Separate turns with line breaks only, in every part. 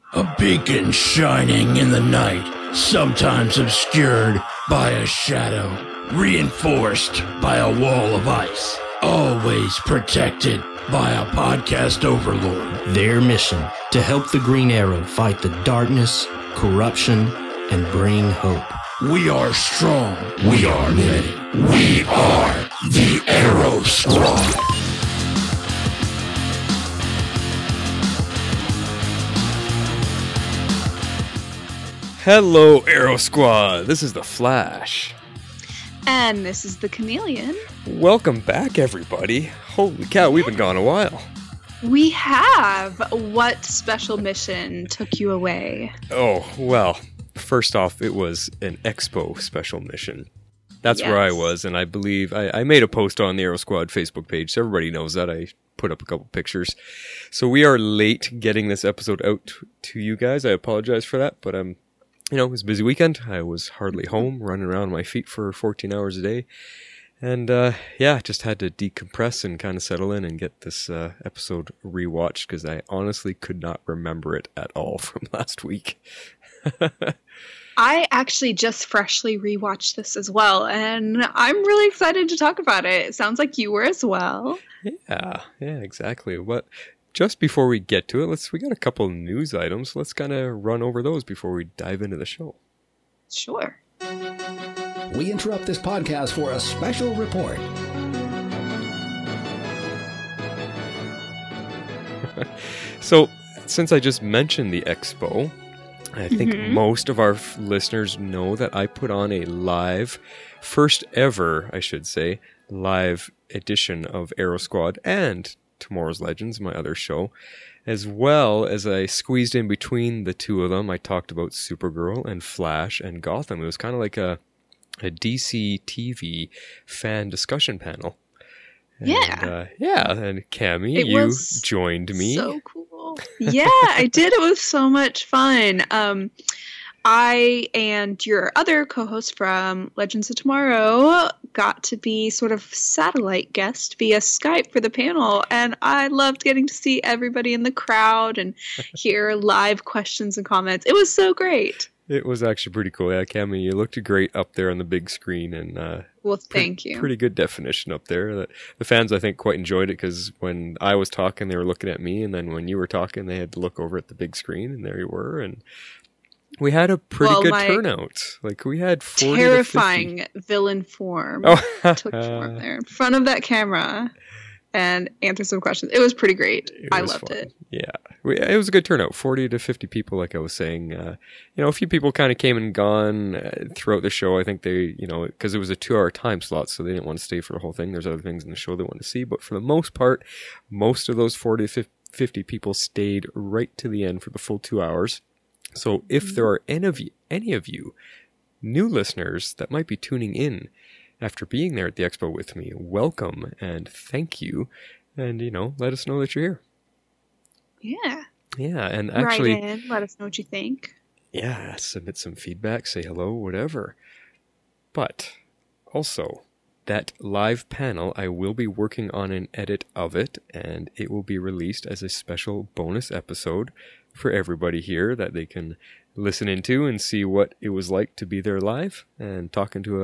A beacon shining in the night, sometimes obscured by a shadow, reinforced by a wall of ice, always protected by a podcast overlord.
Their mission, to help the Green Arrow fight the darkness, corruption, and bring hope.
We are strong. We are ready. We are the Arrow Squad.
Hello, Arrow Squad. This is the Flash.
And this is the Chameleon.
Welcome back, everybody. Holy cow, we've been gone a while.
We have. What special mission took you away?
Oh, well, first off, it was an Expo special mission. That's where I was, and I believe I made a post on the Arrow Squad Facebook page, so everybody knows that. I put up a couple pictures. So we are late getting this episode out to you guys. I apologize for that, but it was a busy weekend. I was hardly home, running around on my feet for 14 hours a day. And, just had to decompress and kind of settle in and get this episode rewatched because I honestly could not remember it at all from last week.
I actually just freshly rewatched this as well, and I'm really excited to talk about it. It sounds like you were as well.
Yeah, exactly. Just before we get to it, we got a couple of news items. Let's kind of run over those before we dive into the show.
Sure.
We interrupt this podcast for a special report.
So, since I just mentioned the Expo, I think most of our listeners know that I put on a first ever, I should say, live edition of Arrow Squad and Tomorrow's Legends, my other show, as well as I squeezed in between the two of them. I talked about Supergirl and Flash and Gotham. It was kind of like a DC TV fan discussion panel. And, and Cammie, you joined me.
So cool. Yeah, I did. It was so much fun. I and your other co-host from Legends of Tomorrow got to be sort of satellite guest via Skype for the panel, and I loved getting to see everybody in the crowd and hear live questions and comments. It was so great.
It was actually pretty cool. Yeah, Cammie, you looked great up there on the big screen, and
thank you.
Pretty good definition up there. The fans, I think, quite enjoyed it because when I was talking, they were looking at me, and then when you were talking, they had to look over at the big screen, and there you were, and we had a pretty good turnout. Like, we had 40
terrifying
to 50.
Villain form took form there in front of that camera and answered some questions. It was pretty great. I loved it.
Yeah. It was a good turnout. 40 to 50 people, like I was saying. A few people kind of came and gone throughout the show. I think they, because it was a 2-hour time slot, so they didn't want to stay for the whole thing. There's other things in the show they wanted to see. But for the most part, most of those 40 to 50 people stayed right to the end for the full 2 hours. So if there are any of you new listeners that might be tuning in after being there at the Expo with me, welcome and thank you. And, let us know that you're here.
Yeah.
Yeah, and actually...
Write in, let us know what you think.
Yeah, submit some feedback, say hello, whatever. But, also, that live panel, I will be working on an edit of it, and it will be released as a special bonus episode for everybody here that they can listen into and see what it was like to be there live and talking to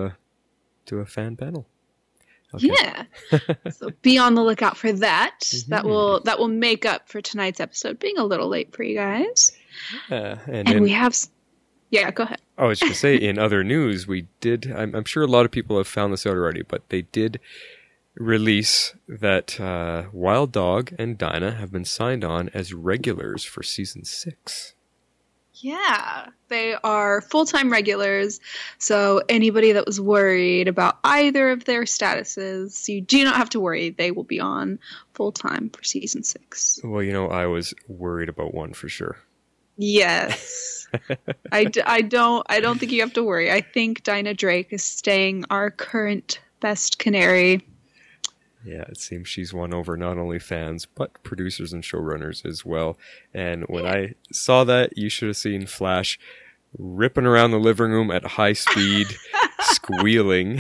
a fan panel. Okay.
Yeah. So be on the lookout for that. That will make up for tonight's episode being a little late for you guys.
Yeah,
and we have... Yeah, go ahead.
I was going to say, in other news, we did... I'm sure a lot of people have found this out already, but they did release that Wild Dog and Dinah have been signed on as regulars for season 6.
Yeah, they are full-time regulars, so anybody that was worried about either of their statuses, you do not have to worry. They will be on full-time for season 6.
Well, I was worried about one for sure.
Yes. I don't think you have to worry. I think Dinah Drake is staying our current best canary.
Yeah, it seems she's won over not only fans, but producers and showrunners as well. And when I saw that, you should have seen Flash ripping around the living room at high speed, squealing,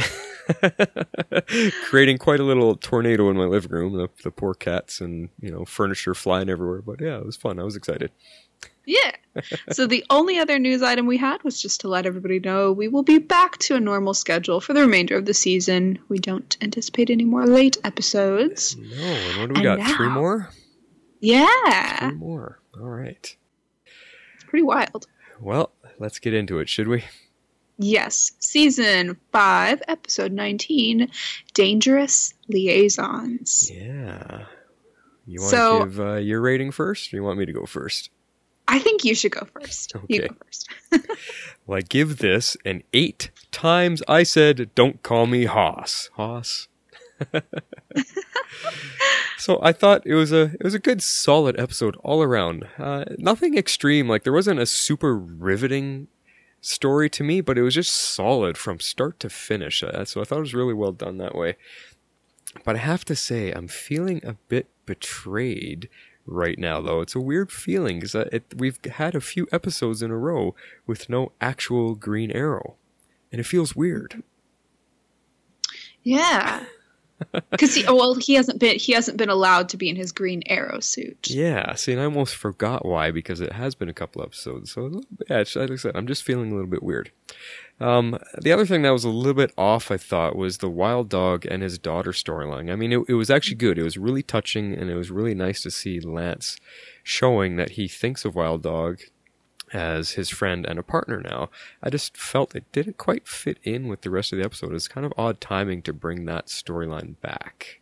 creating quite a little tornado in my living room. The poor cats and, furniture flying everywhere. But yeah, it was fun. I was excited.
Yeah. So the only other news item we had was just to let everybody know we will be back to a normal schedule for the remainder of the season. We don't anticipate any more late episodes.
No, and what do we got?
now-
3 more?
Yeah.
3 more. All right.
It's pretty wild.
Well, let's get into it, should we?
Yes. Season 5, episode 19, Dangerous Liaisons.
Yeah. You want
So-
to give your rating first, or you want me to go first?
I think you should go first. You
Okay.
go first.
Well, I give this an 8 times I said, don't call me Hoss. Hoss. So I thought it was a good, solid episode all around. Nothing extreme. Like, there wasn't a super riveting story to me, but it was just solid from start to finish. So I thought it was really well done that way. But I have to say, I'm feeling a bit betrayed right now, though. It's a weird feeling because we've had a few episodes in a row with no actual Green Arrow, and it feels weird.
Yeah. Because he hasn't been allowed to be in his Green Arrow suit.
Yeah, see, and I almost forgot why, because it has been a couple episodes. So, yeah, like I said, I'm just feeling a little bit weird. The other thing that was a little bit off, I thought, was the Wild Dog and his daughter storyline. I mean, it was actually good. It was really touching, and it was really nice to see Lance showing that he thinks of Wild Dog as his friend and a partner now. I just felt it didn't quite fit in with the rest of the episode. It's kind of odd timing to bring that storyline back.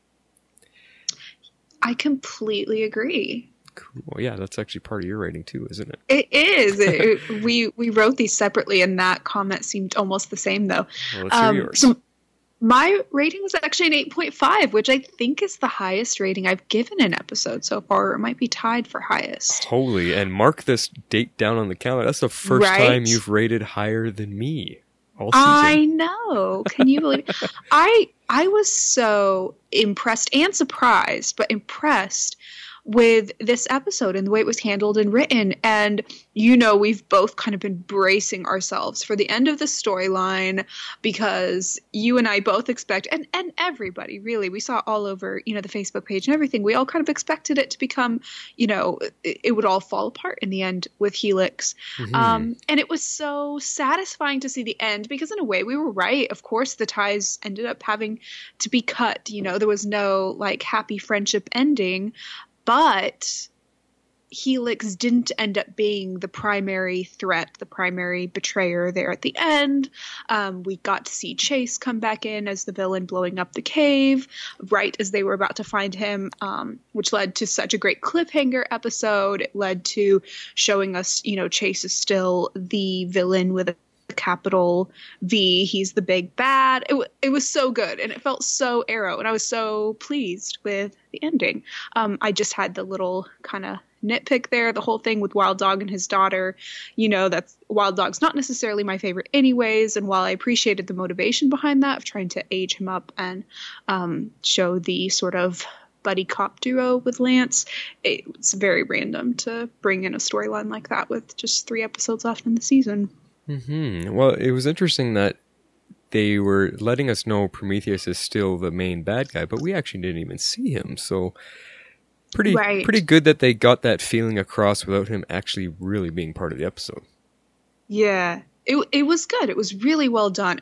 I completely agree.
Cool. Yeah, that's actually part of your rating too, isn't it?
It is. We wrote these separately, and that comment seemed almost the same, though.
Well, let's hear yours.
So my rating was actually an 8.5, which I think is the highest rating I've given an episode so far. Or it might be tied for highest.
Holy, and mark this date down on the calendar. That's the first
Right?
time you've rated higher than me all season.
I know. Can you believe it? I was so impressed and surprised, but impressed with this episode and the way it was handled and written. And, we've both kind of been bracing ourselves for the end of the storyline, because you and I both expect, and everybody really, we saw all over, the Facebook page and everything, we all kind of expected it to become, it would all fall apart in the end with Helix.
Mm-hmm.
And it was so satisfying to see the end, because in a way we were right. Of course, the ties ended up having to be cut. There was no happy friendship ending. But Helix didn't end up being the primary threat, the primary betrayer there at the end. We got to see Chase come back in as the villain, blowing up the cave right as they were about to find him, which led to such a great cliffhanger episode. It led to showing us, Chase is still the villain with a capital V. He's the big bad. It was so good, and it felt so Arrow, and I was so pleased with the ending. I just had the little kind of nitpick there, the whole thing with Wild Dog and his daughter. That's Wild Dog's not necessarily my favorite anyways, and while I appreciated the motivation behind that of trying to age him up and show the sort of buddy cop duo with Lance, it's very random to bring in a storyline like that with just 3 episodes left in the season.
Mm-hmm. Well, it was interesting that they were letting us know Prometheus is still the main bad guy, but we actually didn't even see him. So pretty good that they got that feeling across without him actually really being part of the episode.
Yeah, it was good. It was really well done.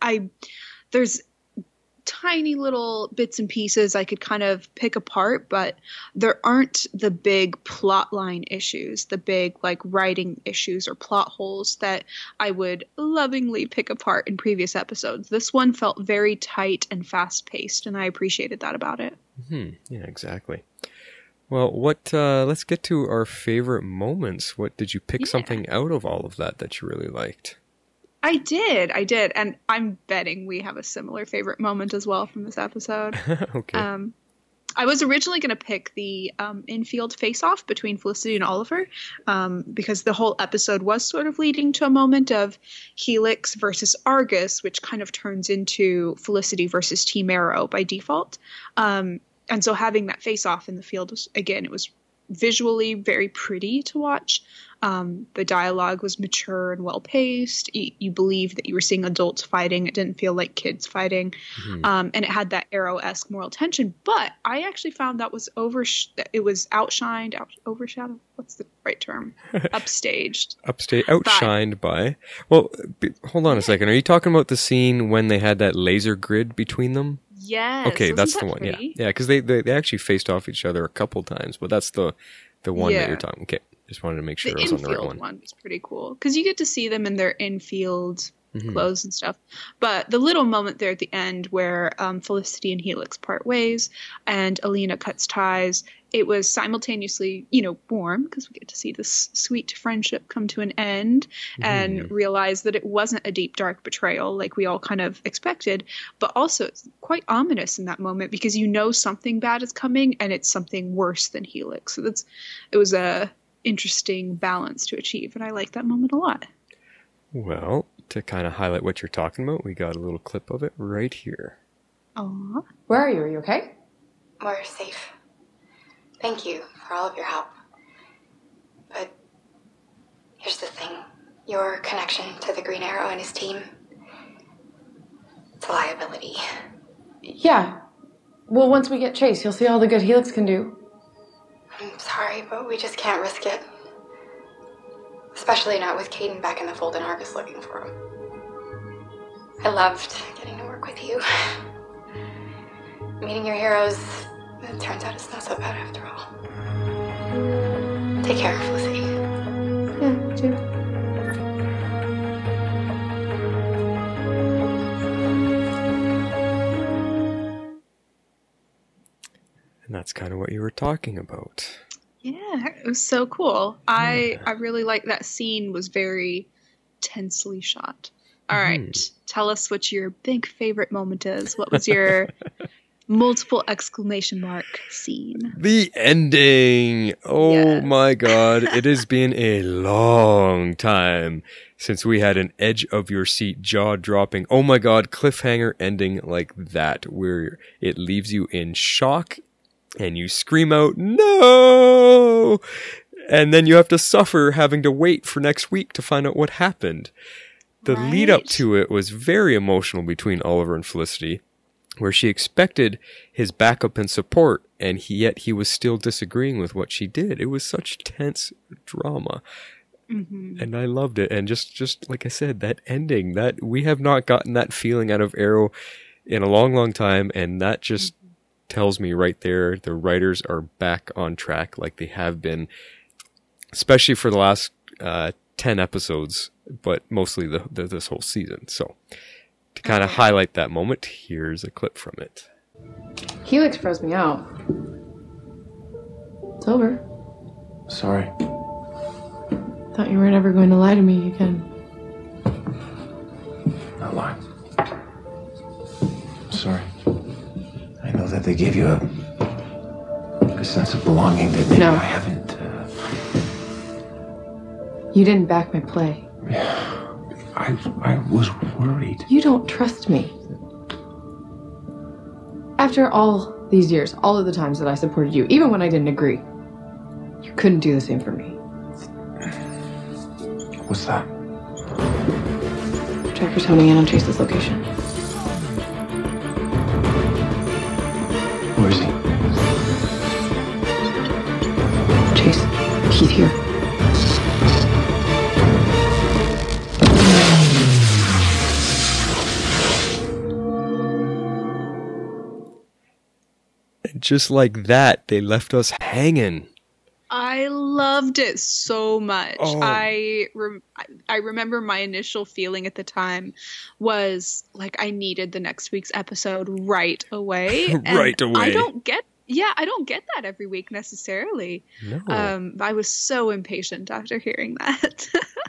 There's tiny little bits and pieces I could kind of pick apart, but there aren't the big plot line issues, the big writing issues or plot holes that I would lovingly pick apart in previous episodes. This one felt very tight and fast paced, and I appreciated that about it.
Mm-hmm. Yeah, exactly. Well, let's get to our favorite moments. What did you pick something out of all of that you really liked?
I did. And I'm betting we have a similar favorite moment as well from this episode.
Okay.
I was originally going to pick the infield face-off between Felicity and Oliver, because the whole episode was sort of leading to a moment of Helix versus Argus, which kind of turns into Felicity versus Team Arrow by default. And so having that face-off in the field was visually very pretty to watch. The dialogue was mature and well-paced. You believed that you were seeing adults fighting. It didn't feel like kids fighting. And it had that Arrow-esque moral tension. But I actually found that was overshadowed. What's the right term? Upstaged.
Outshined by. Well, hold on a second. Are you talking about the scene when they had that laser grid between them?
Yes.
Okay, that's the one.
Pretty?
Yeah, because they actually faced off each other a couple times, but that's the one that you're talking. Okay, just wanted to make sure I was on the right one.
The infield one was pretty cool because you get to see them in their infield clothes and stuff. But the little moment there at the end where Felicity and Helix part ways and Alina cuts ties, it was simultaneously, warm because we get to see this sweet friendship come to an end and realize that it wasn't a deep, dark betrayal like we all kind of expected, but also it's quite ominous in that moment because something bad is coming and it's something worse than Helix. So it was a interesting balance to achieve, and I like that moment a lot.
Well, to kind of highlight what you're talking about, we got a little clip of it right here.
Aww.
Where are you? Are you okay?
We're safe. Thank you for all of your help. But here's the thing. Your connection to the Green Arrow and his team, it's a liability.
Yeah. Well, once we get Chase, you'll see all the good Helix can do.
I'm sorry, but we just can't risk it. Especially not with Caden back in the fold and Argus looking for him. I loved getting to work with you. Meeting your heroes, it turns out it's not so bad after all. Take care, Felicity.
Yeah, you too.
And that's kind of what you were talking about.
Yeah, it was so cool. I really like that scene. Was very tensely shot. All right, tell us what your big favorite moment is. What was your multiple exclamation mark scene?
The ending! Oh my god, it has been a long time since we had an edge of your seat, jaw-dropping, oh my god, cliffhanger ending like that, where it leaves you in shock and you scream out, no! And then you have to suffer having to wait for next week to find out what happened. The lead up to it was very emotional between Oliver and Felicity, where she expected his backup and support, and yet he was still disagreeing with what she did. It was such tense drama. And I loved it. And just like I said, that ending, that we have not gotten that feeling out of Arrow in a long, long time, and that just tells me right there the writers are back on track like they have been, especially for the last 10 episodes, but mostly this whole season. So to kind of highlight that moment, here's a clip from it.
Helix froze me out. It's over.
Sorry.
Thought you were never going to lie to me again.
Not lying. Sorry. I know that they gave you a sense of belonging that maybe I haven't.
You didn't back my play.
Yeah, I was worried.
You don't trust me. After all these years, all of the times that I supported you, even when I didn't agree, you couldn't do the same for me.
What's that?
Tracker's honing in on Chase's location.
Where is he?
Chase, he's here.
And just like that, they left us hanging.
I loved it so much. I remember my initial feeling at the time was like I needed the next week's episode right away.
Right away.
I don't get that every week necessarily.
No.
I was so impatient after hearing that.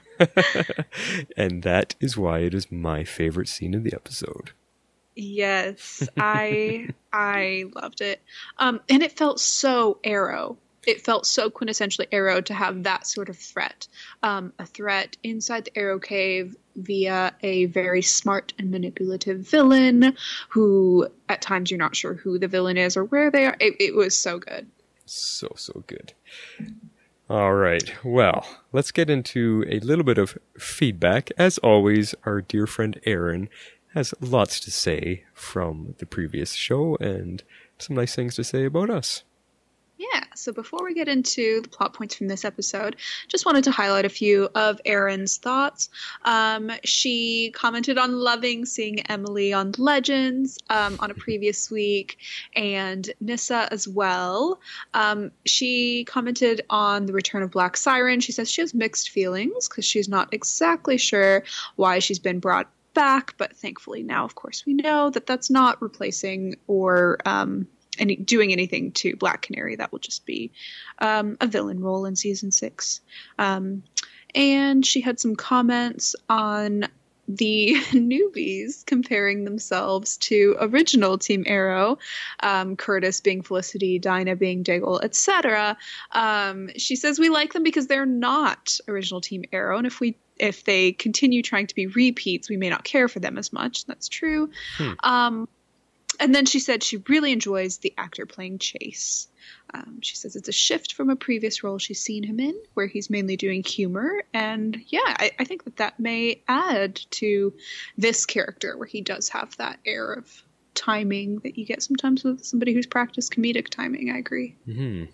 And that is why it is my favorite scene of the episode.
Yes, I loved it. And it felt so Arrow. It felt so quintessentially Arrow to have that sort of threat. A threat inside the Arrow Cave via a very smart and manipulative villain who at times you're not sure who the villain is or where they are. It was so good.
So good. All right. Well, let's get into a little bit of feedback. As always, our dear friend Aaron has lots to say from the previous show and some nice things to say about us.
Yeah, so before we get into the plot points from this episode, just wanted to highlight a few of Erin's thoughts. She commented on loving seeing Emily on Legends on a previous week, and Nyssa as well. She commented on the return of Black Siren. She says she has mixed feelings because she's not exactly sure why she's been brought back, but thankfully now, of course, we know that that's not replacing or doing anything to Black Canary. That will just be a villain role in season 6. And she had some comments on the newbies comparing themselves to original Team Arrow, Curtis being Felicity, Dinah being Diggle, etc. She says we like them because they're not original Team Arrow, and if they continue trying to be repeats, we may not care for them as much. That's true. And then she said she really enjoys the actor playing Chase. She says it's a shift from a previous role she's seen him in, where he's mainly doing humor. And yeah, I think that may add to this character, where he does have that air of timing that you get sometimes with somebody who's practiced comedic timing. I agree.
Mm-hmm.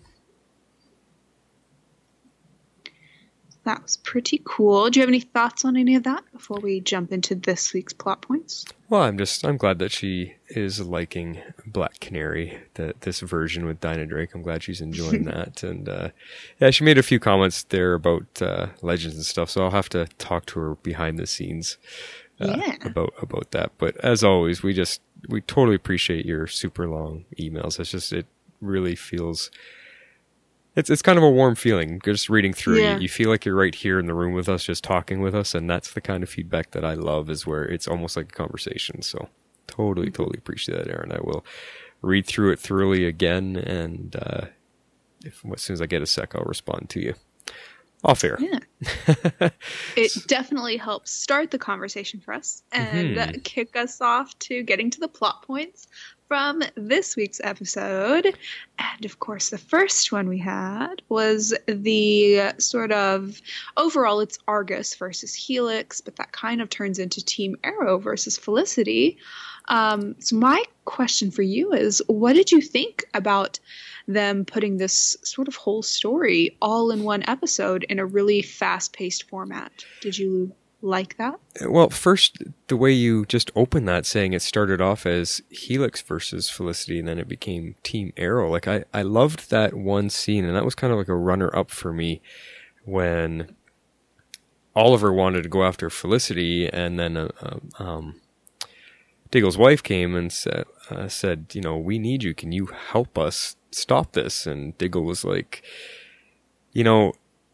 That was pretty cool. Do you have any thoughts on any of that before we jump into this week's plot points?
Well, I'm glad that she is liking Black Canary, this version with Dinah Drake. I'm glad she's enjoying that. And yeah, she made a few comments there about Legends and stuff, so I'll have to talk to her behind the scenes about that. But as always, we totally appreciate your super long emails. It really feels... It's kind of a warm feeling just reading through it. You feel like you're right here in the room with us, just talking with us, and that's the kind of feedback that I love, is where it's almost like a conversation. So totally appreciate that, Aaron. I will read through it thoroughly again, and as soon as I get a sec, I'll respond to you. Off air.
Yeah. It definitely helps start the conversation for us and kick us off to getting to the plot points from this week's episode. And of course, the first one we had was the sort of overall it's Argus versus Helix, but that kind of turns into Team Arrow versus Felicity. So my question for you is, what did you think about them putting this sort of whole story all in one episode in a really fast-paced format? Did you like that?
Well, first, the way you just opened that, saying it started off as Helix versus Felicity and then it became Team Arrow. Like, I loved that one scene, and that was kind of like a runner-up for me when Oliver wanted to go after Felicity, and then Diggle's wife came and said, you know, we need you. Can you help us stop this? And Diggle was like, you know,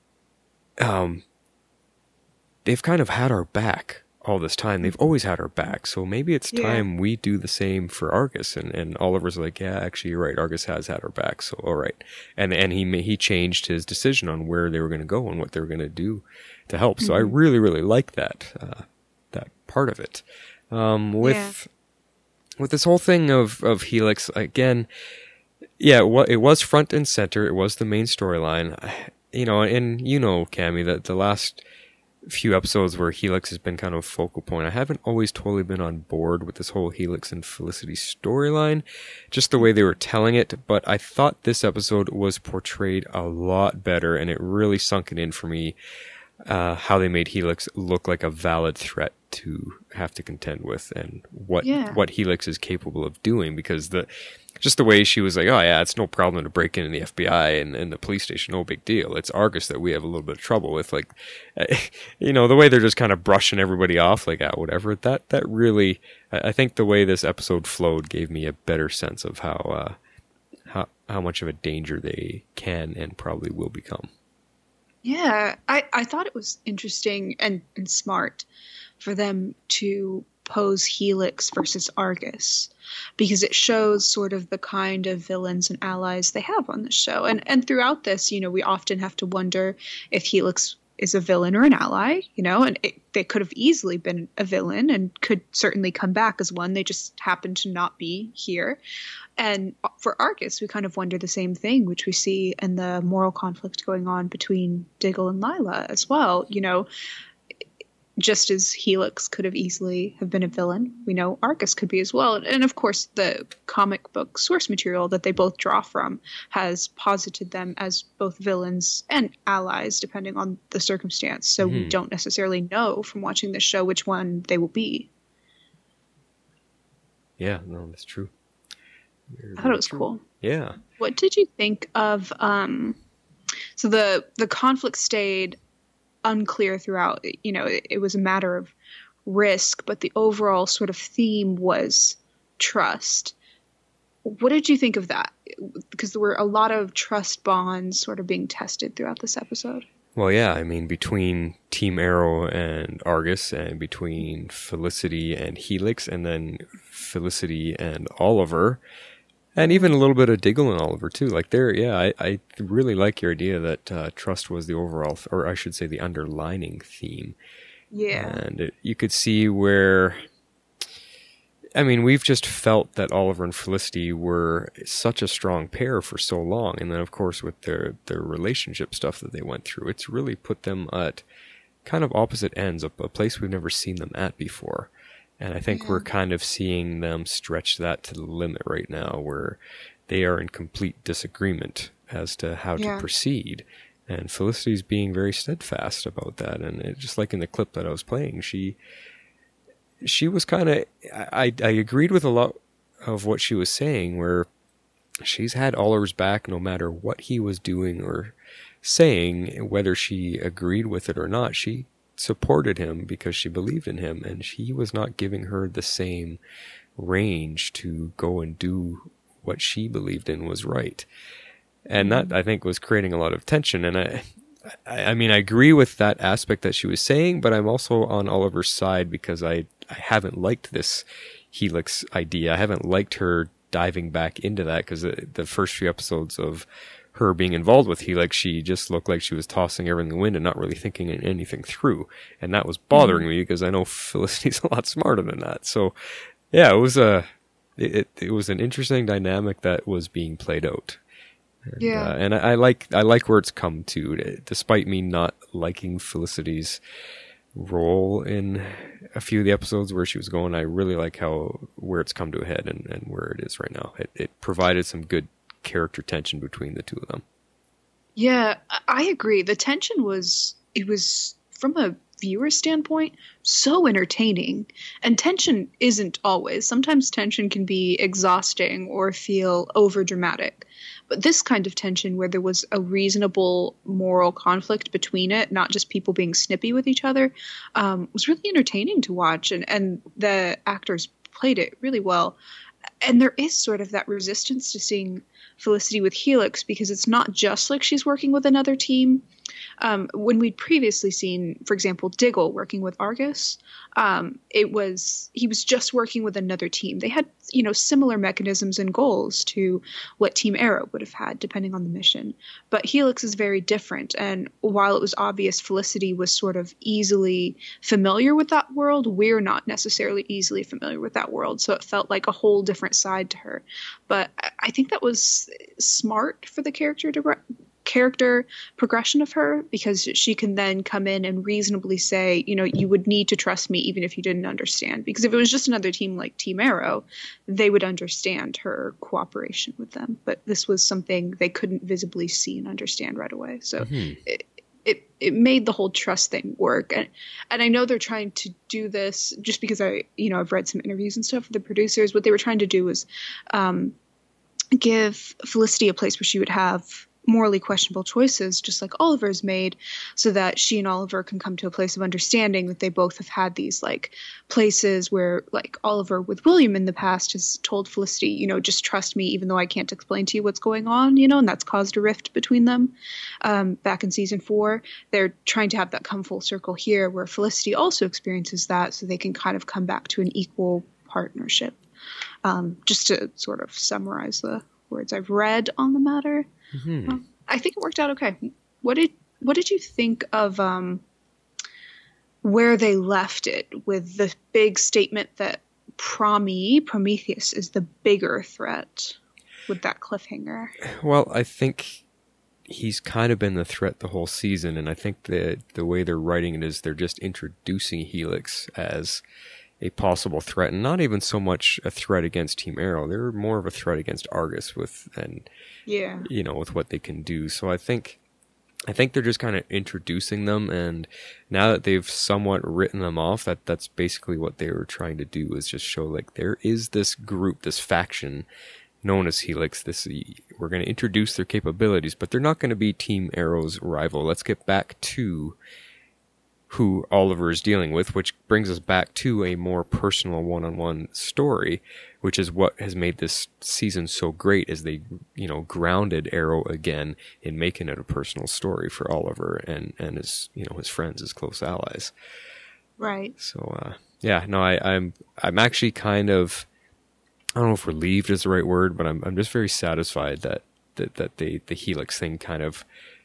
they've kind of had our back all this time. They've always had our back. So maybe it's time we do the same for Argus. And Oliver's like, yeah, actually, you're right. Argus has had our back. So, all right. And he changed his decision on where they were going to go and what they were going to do to help. So I really, really like that part of it. With this whole thing of Helix, again, yeah, it was front and center. It was the main storyline. You know, and you know, Cammie, that the last few episodes where Helix has been kind of a focal point, I haven't always totally been on board with this whole Helix and Felicity storyline, just the way they were telling it, but I thought this episode was portrayed a lot better, and it really sunk it in for me, how they made Helix look like a valid threat to have to contend with, and what Helix is capable of doing, because just the way she was like, oh yeah, it's no problem to break into the FBI and the police station, no big deal. It's Argus that we have a little bit of trouble with. Like, you know, the way they're just kind of brushing everybody off, like, whatever. That really, I think the way this episode flowed gave me a better sense of how much of a danger they can and probably will become.
Yeah, I thought it was interesting and smart for them to pose Helix versus Argus, because it shows sort of the kind of villains and allies they have on the show. And throughout this, you know, we often have to wonder if Helix is a villain or an ally, and they could have easily been a villain and could certainly come back as one. They just happen to not be here. And for Argus, we kind of wonder the same thing, which we see in the moral conflict going on between Diggle and Lila as well. Just as Helix could have easily have been a villain, we know Argus could be as well. And of course, the comic book source material that they both draw from has posited them as both villains and allies, depending on the circumstance. So we don't necessarily know from watching this show which one they will be.
Yeah, no, that's true.
I thought it was cool.
Yeah.
What did you think of, so the conflict stayed unclear throughout. It was a matter of risk, but the overall sort of theme was trust. What did you think of that? Because there were a lot of trust bonds sort of being tested throughout this episode.
Well, yeah, I mean, between Team Arrow and Argus, and between Felicity and Helix, and then Felicity and Oliver, and even a little bit of Diggle and Oliver too. Like I really like your idea that trust was the overall, or I should say the underlining theme.
Yeah.
And you could see where, I mean, we've just felt that Oliver and Felicity were such a strong pair for so long. And then, of course, with their relationship stuff that they went through, it's really put them at kind of opposite ends, a place we've never seen them at before. And I think we're kind of seeing them stretch that to the limit right now, where they are in complete disagreement as to how to proceed. And Felicity's being very steadfast about that. And just like in the clip that I was playing, she was kind of, I agreed with a lot of what she was saying, where she's had Oliver's back no matter what he was doing or saying, whether she agreed with it or not. She supported him because she believed in him, and he was not giving her the same range to go and do what she believed in was right. And that, I think, was creating a lot of tension. And I mean, I agree with that aspect that she was saying, but I'm also on Oliver's side because I haven't liked this Helix idea. I haven't liked her diving back into that, because the first few episodes of her being involved with Helix, she just looked like she was tossing everything in the wind and not really thinking anything through. And that was bothering me, because I know Felicity's a lot smarter than that. So yeah, it was it was an interesting dynamic that was being played out. And, and I like where it's come to, despite me not liking Felicity's role in a few of the episodes where she was going. I really like where it's come to a head and where it is right now. It provided some good character tension between the two of them.
Yeah, I agree. The tension was from a viewer standpoint so entertaining, and tension isn't always. Sometimes tension can be exhausting or feel over dramatic, but this kind of tension where there was a reasonable moral conflict between it, not just people being snippy with each other, was really entertaining to watch, and the actors played it really well. And there is sort of that resistance to seeing Felicity with Helix, because it's not just like she's working with another team. When we'd previously seen, for example, Diggle working with Argus, he was just working with another team. They had, similar mechanisms and goals to what Team Arrow would have had, depending on the mission. But Helix is very different. And while it was obvious Felicity was sort of easily familiar with that world, we're not necessarily easily familiar with that world. So it felt like a whole different side to her. But I think that was smart for the character progression of her, because she can then come in and reasonably say, you would need to trust me even if you didn't understand. Because if it was just another team like Team Arrow, they would understand her cooperation with them. But this was something they couldn't visibly see and understand right away. So it made the whole trust thing work. And I know they're trying to do this just because I've read some interviews and stuff with the producers. What they were trying to do was give Felicity a place where she would have morally questionable choices, just like Oliver's made, so that she and Oliver can come to a place of understanding that they both have had these places where, like, Oliver with William in the past has told Felicity, just trust me even though I can't explain to you what's going on, and that's caused a rift between them. Back in season 4, they're trying to have that come full circle here, where Felicity also experiences that, so they can kind of come back to an equal partnership. Just to sort of summarize the words I've read on the matter. I think it worked out okay. What did what did you think of where they left it with the big statement that Prometheus is the bigger threat with that cliffhanger?
Well, I think he's kind of been the threat the whole season, and I think the way they're writing it is they're just introducing Helix as a possible threat, and not even so much a threat against Team Arrow. They're more of a threat against Argus with what they can do. So I think they're just kind of introducing them, and now that they've somewhat written them off, that's basically what they were trying to do, is just show like there is this group, this faction known as Helix. We're going to introduce their capabilities, but they're not going to be Team Arrow's rival. Let's get back to who Oliver is dealing with, which brings us back to a more personal one-on-one story, which is what has made this season so great, as they, grounded Arrow again in making it a personal story for Oliver and his, his friends, his close allies.
Right.
So, I'm actually kind of, I don't know if relieved is the right word, but I'm just very satisfied that the Helix thing kind of,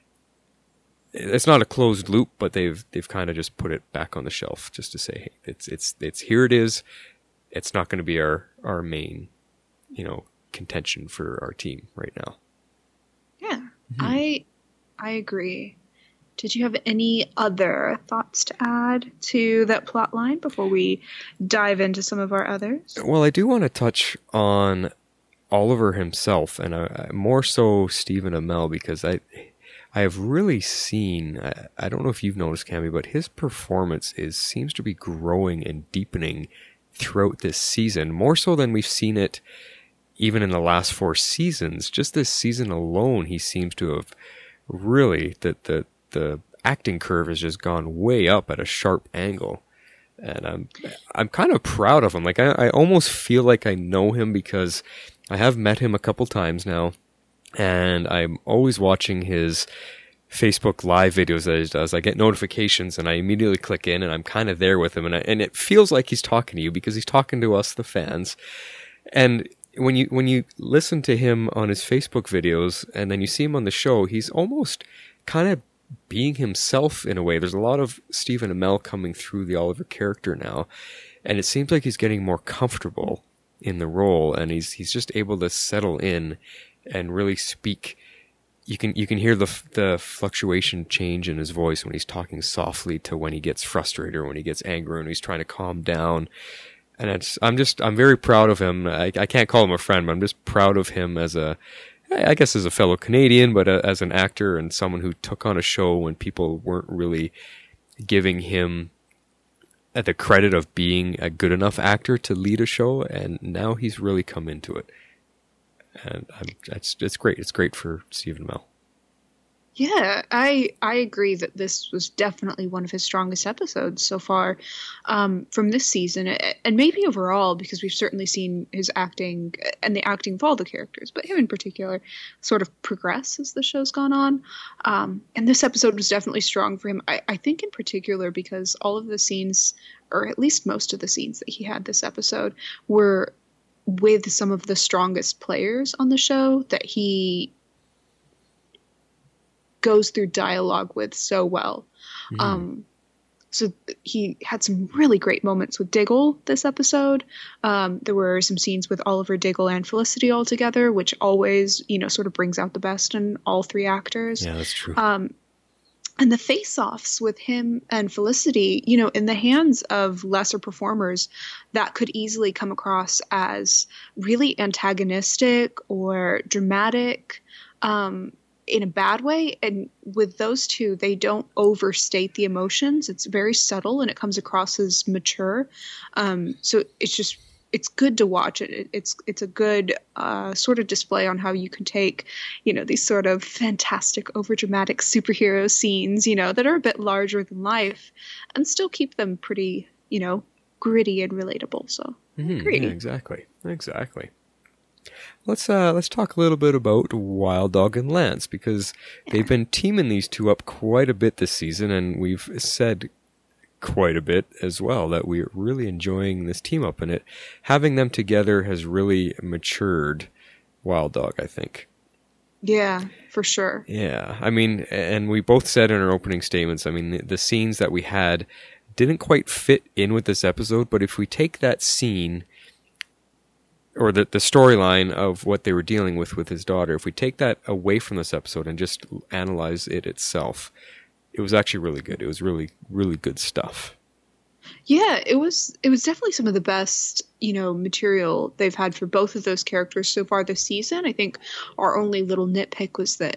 it's not a closed loop, but they've kind of just put it back on the shelf just to say, hey, it's here it is. It's not going to be our main, contention for our team right now.
Yeah, I agree. Did you have any other thoughts to add to that plot line before we dive into some of our others?
Well, I do want to touch on Oliver himself, and more so Stephen Amell, because I have really seen, I don't know if you've noticed, Cammy, but his performance seems to be growing and deepening throughout this season, more so than we've seen it even in the last 4 seasons. Just this season alone, he seems to have really, the acting curve has just gone way up at a sharp angle. And I'm kind of proud of him. Like, I almost feel like I know him because I have met him a couple times now, and I'm always watching his Facebook live videos that he does. I get notifications and I immediately click in, and I'm kind of there with him, and it feels like he's talking to you because he's talking to us, the fans. And when you listen to him on his Facebook videos and then you see him on the show, he's almost kind of being himself in a way. There's a lot of Stephen Amell coming through the Oliver character now, and it seems like he's getting more comfortable in the role, and he's just able to settle in and really speak. You can hear the fluctuation change in his voice when he's talking softly to when he gets frustrated or when he gets angry and he's trying to calm down. And I'm very proud of him. I can't call him a friend, but I'm just proud of him as a fellow Canadian, but as an actor and someone who took on a show when people weren't really giving him the credit of being a good enough actor to lead a show, and now he's really come into it. And it's great. It's great for Stephen Amell.
Yeah, I agree that this was definitely one of his strongest episodes so far from this season, and maybe overall, because we've certainly seen his acting and the acting of all the characters, but him in particular, sort of progress as the show's gone on. And this episode was definitely strong for him. I think in particular because all of the scenes, or at least most of the scenes that he had this episode, were with some of the strongest players on the show that he goes through dialogue with so well. So he had some really great moments with Diggle this episode. There were some scenes with Oliver, Diggle, and Felicity all together, which always, sort of brings out the best in all 3 actors.
Yeah, that's true.
And the face-offs with him and Felicity, in the hands of lesser performers, that could easily come across as really antagonistic or dramatic, in a bad way. And with those 2, they don't overstate the emotions. It's very subtle and it comes across as mature. So it's good to watch it. It's a good sort of display on how you can take, these sort of fantastic, overdramatic superhero scenes, that are a bit larger than life, and still keep them pretty, gritty and relatable. So, great.
Yeah, exactly. Let's talk a little bit about Wild Dog and Lance, because they've been teaming these 2 up quite a bit this season, and we've said quite a bit as well that we're really enjoying this team up, and having them together has really matured Wild Dog, I think.
Yeah, for sure.
Yeah, I mean, and we both said in our opening statements, I mean, the scenes that we had didn't quite fit in with this episode, but if we take that scene, or the storyline of what they were dealing with his daughter, if we take that away from this episode and just analyze it itself, it was actually really good. It was really, really good stuff.
Yeah, it was definitely some of the best, material they've had for both of those characters so far this season. I think our only little nitpick was that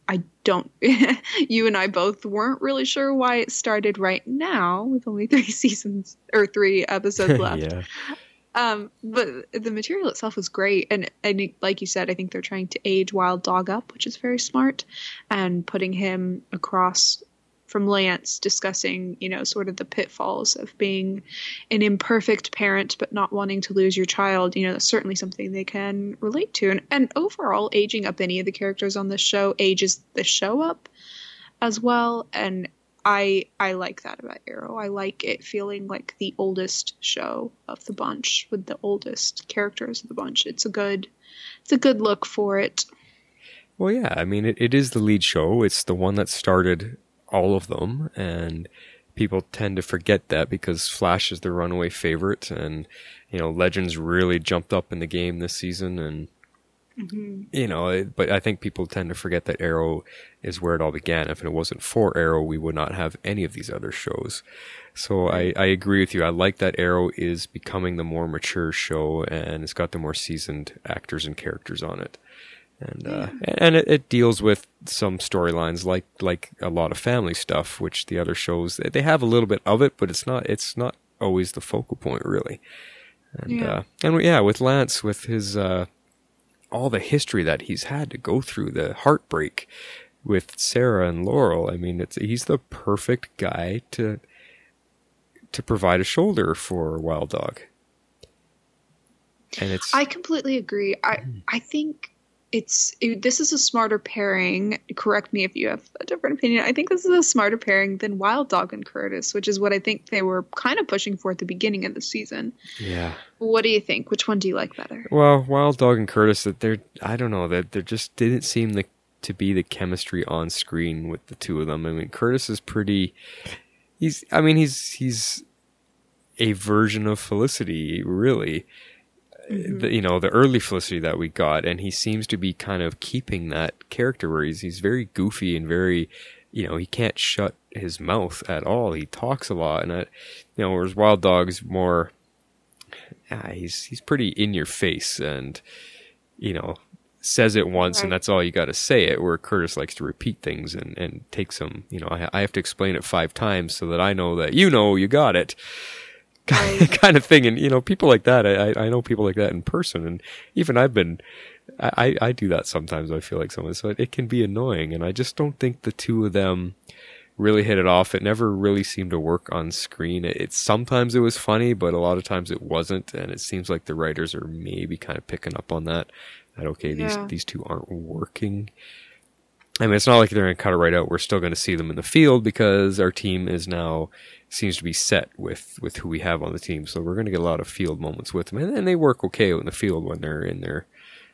you and I both weren't really sure why it started right now with only 3 episodes left.
Yeah.
But the material itself was great. And like you said, I think they're trying to age Wild Dog up, which is very smart, and putting him across from Lance, discussing, sort of the pitfalls of being an imperfect parent, but not wanting to lose your child. That's certainly something they can relate to. And overall, aging up any of the characters on this show ages the show up as well. And I like that about Arrow. I like it feeling like the oldest show of the bunch with the oldest characters of the bunch. It's a good look for it.
Well, yeah, I mean, it is the lead show. It's the one that started all of them, and people tend to forget that because Flash is the runaway favorite, and Legends really jumped up in the game this season, and but I think people tend to forget that Arrow is where it all began. If it wasn't for Arrow, we would not have any of these other shows. So I agree with you. I like that Arrow is becoming the more mature show, and it's got the more seasoned actors and characters on it. And it deals with some storylines like a lot of family stuff, which the other shows, they have a little bit of it, but it's not always the focal point, really. And with Lance, with his all the history that he's had to go through, the heartbreak with Sarah and Laurel, I mean, he's the perfect guy to provide a shoulder for Wild Dog. And I
completely agree. I think this is a smarter pairing. Correct me if you have a different opinion. I think this is a smarter pairing than Wild Dog and Curtis, which is what I think they were kind of pushing for at the beginning of the season.
Yeah.
What do you think? Which one do you like better?
Well, Wild Dog and Curtis, I don't know, that there just didn't seem to be the chemistry on screen with the two of them. I mean, Curtis is he's a version of Felicity, really. The early Felicity that we got, and he seems to be kind of keeping that character where he's very goofy and very, he can't shut his mouth at all. He talks a lot, and whereas Wild Dog's more, he's pretty in your face and, says it once right. And that's all you got to say it, where Curtis likes to repeat things and take some, I have to explain it 5 times so that I know that you got it. Kind of thing. And people like that, I know people like that in person, and even I do that sometimes. I feel like someone, so it can be annoying, and I just don't think the two of them really hit it off. It never really seemed to work on screen. Sometimes it was funny, but a lot of times it wasn't, and it seems like the writers are maybe kind of picking up on that okay, these two aren't working. I mean, it's not like they're going to cut it right out. We're still going to see them in the field because our team seems to be set with who we have on the team. So we're going to get a lot of field moments with them. And they work okay in the field when they're in their,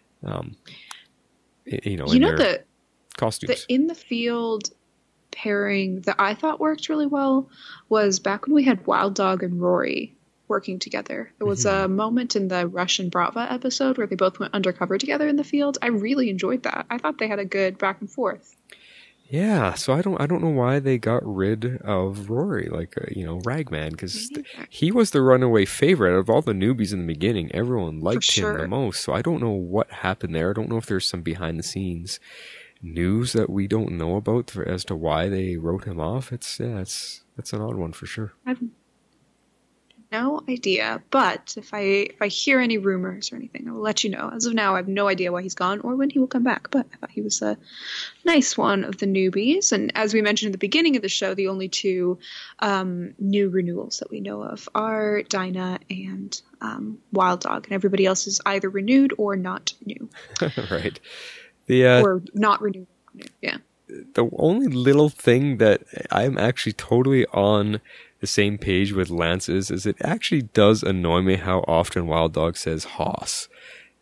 their costumes.
The in the field pairing that I thought worked really well was back when we had Wild Dog and Rory working together. There was a moment in the Rush and Brava episode where they both went undercover together in the field. I really enjoyed that. I thought they had a good back and forth.
Yeah, so I don't know why they got rid of Rory, Ragman, because he was the runaway favorite out of all the newbies in the beginning. Everyone liked him the most. So I don't know what happened there. I don't know if there's some behind the scenes news that we don't know about as to why they wrote him off. That's an odd one for sure.
I've no idea, but if I hear any rumors or anything, I will let you know. As of now, I have no idea why he's gone or when he will come back, but I thought he was a nice one of the newbies. And as we mentioned at the beginning of the show, the only 2 new renewals that we know of are Dinah and Wild Dog, and everybody else is either renewed or not new.
Right.
Or not renewed. Yeah.
The only little thing that I'm actually totally on the same page with Lance is it actually does annoy me how often Wild Dog says Hoss.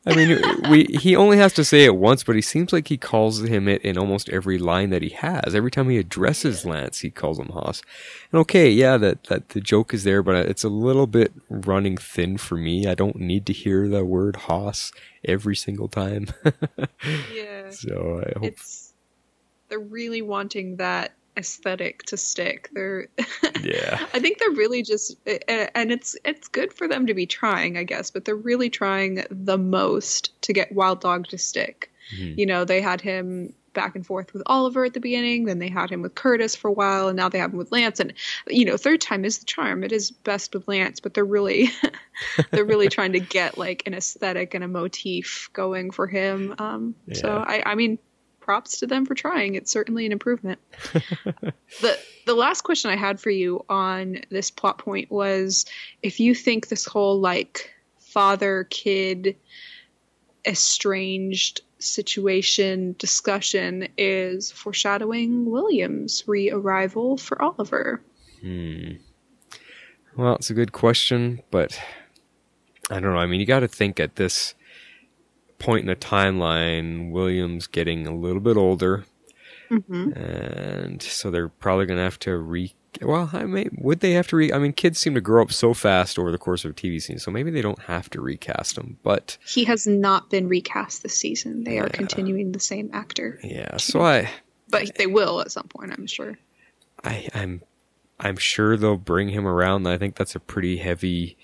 I mean, he only has to say it once, but he seems like he calls him it in almost every line that he has. Every time he addresses Lance, he calls him Haas. And okay, yeah, that the joke is there, but it's a little bit running thin for me. I don't need to hear the word Haas every single time.
Yeah.
So I hope
they're really wanting that aesthetic to stick.
Yeah.
I think they're really just, and it's good for them to be trying, I guess, but they're really trying the most to get Wild Dog to stick. Mm-hmm. You know, they had him back and forth with Oliver at the beginning, then they had him with Curtis for a while, and now they have him with Lance. And you know, third time is the charm. It is best with Lance, but they're really trying to get like an aesthetic and a motif going for him. So I mean, props to them for trying. It's certainly an improvement. The last question I had for you on this plot point was if you think this whole like father-kid estranged situation discussion is foreshadowing William's re-arrival for Oliver.
Well, it's a good question, but I don't know. I mean, you got to think at this point in the timeline, William's getting a little bit older, and so they're probably going to have to would they have to I mean, kids seem to grow up so fast over the course of a TV season, so maybe they don't have to recast him, but
he has not been recast this season. They are continuing the same actor.
Yeah, so
but they will at some point, I'm sure.
I'm sure they'll bring him around. I think that's a pretty heavy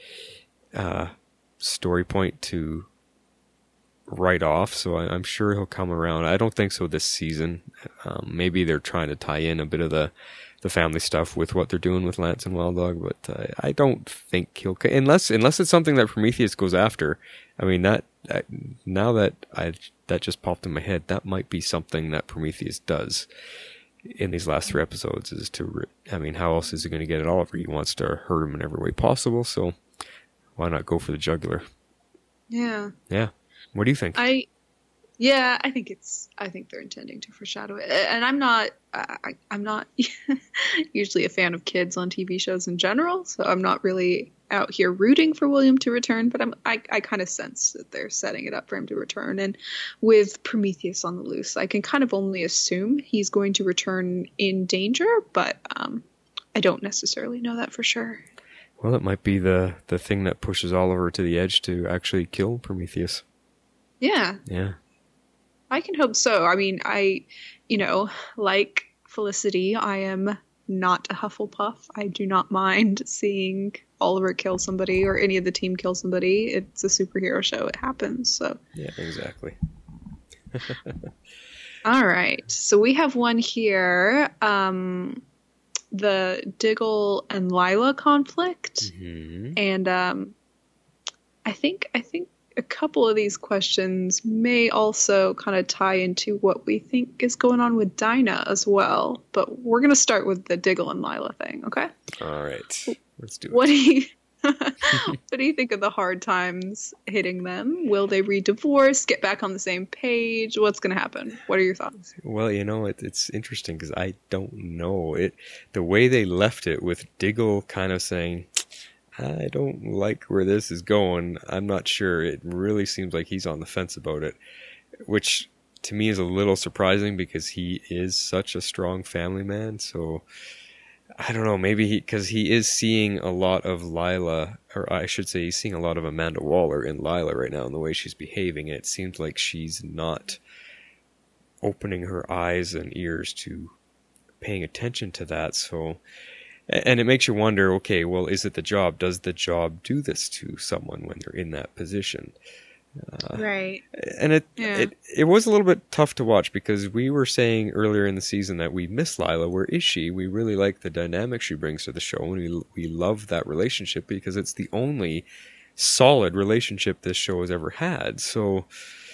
story point to write off, so I'm sure he'll come around. I don't think so this season. Maybe they're trying to tie in a bit of the family stuff with what they're doing with Lance and Wild Dog, but I don't think he'll, unless it's something that Prometheus goes after. I mean, that just popped in my head. That might be something that Prometheus does in these last 3 episodes, is to, I mean, how else is he going to get at Oliver? He wants to hurt him in every way possible, so why not go for the jugular?
Yeah.
What do you think?
I think they're intending to foreshadow it, and I'm not usually a fan of kids on TV shows in general, so I'm not really out here rooting for William to return, but I kind of sense that they're setting it up for him to return. And with Prometheus on the loose, I can kind of only assume he's going to return in danger, but I don't necessarily know that for sure.
Well, it might be the thing that pushes Oliver to the edge to actually kill Prometheus.
Yeah. I can hope so. I mean, like Felicity, I am not a Hufflepuff. I do not mind seeing Oliver kill somebody or any of the team kill somebody. It's a superhero show. It happens. So. Yeah,
exactly.
All right. So we have one here. The Diggle and Lila conflict. Mm-hmm. And I think a couple of these questions may also kind of tie into what we think is going on with Dinah as well. But we're going to start with the Diggle and Lila thing, okay?
All right. Let's do it.
What do you think of the hard times hitting them? Will they re-divorce, get back on the same page? What's going to happen? What are your thoughts?
Well, it's interesting because I don't know. The way they left it with Diggle kind of saying, I don't like where this is going. I'm not sure. It really seems like he's on the fence about it, which to me is a little surprising because he is such a strong family man. So I don't know, maybe because he is seeing a lot of Lila, or I should say he's seeing a lot of Amanda Waller in Lila right now in the way she's behaving. And it seems like she's not opening her eyes and ears to paying attention to that. So, and it makes you wonder, okay, well, is it the job? Does the job do this to someone when they're in that position?
Right.
And it was a little bit tough to watch because we were saying earlier in the season that we miss Lila. Where is she? We really like the dynamic she brings to the show, and we love that relationship because it's the only solid relationship this show has ever had. So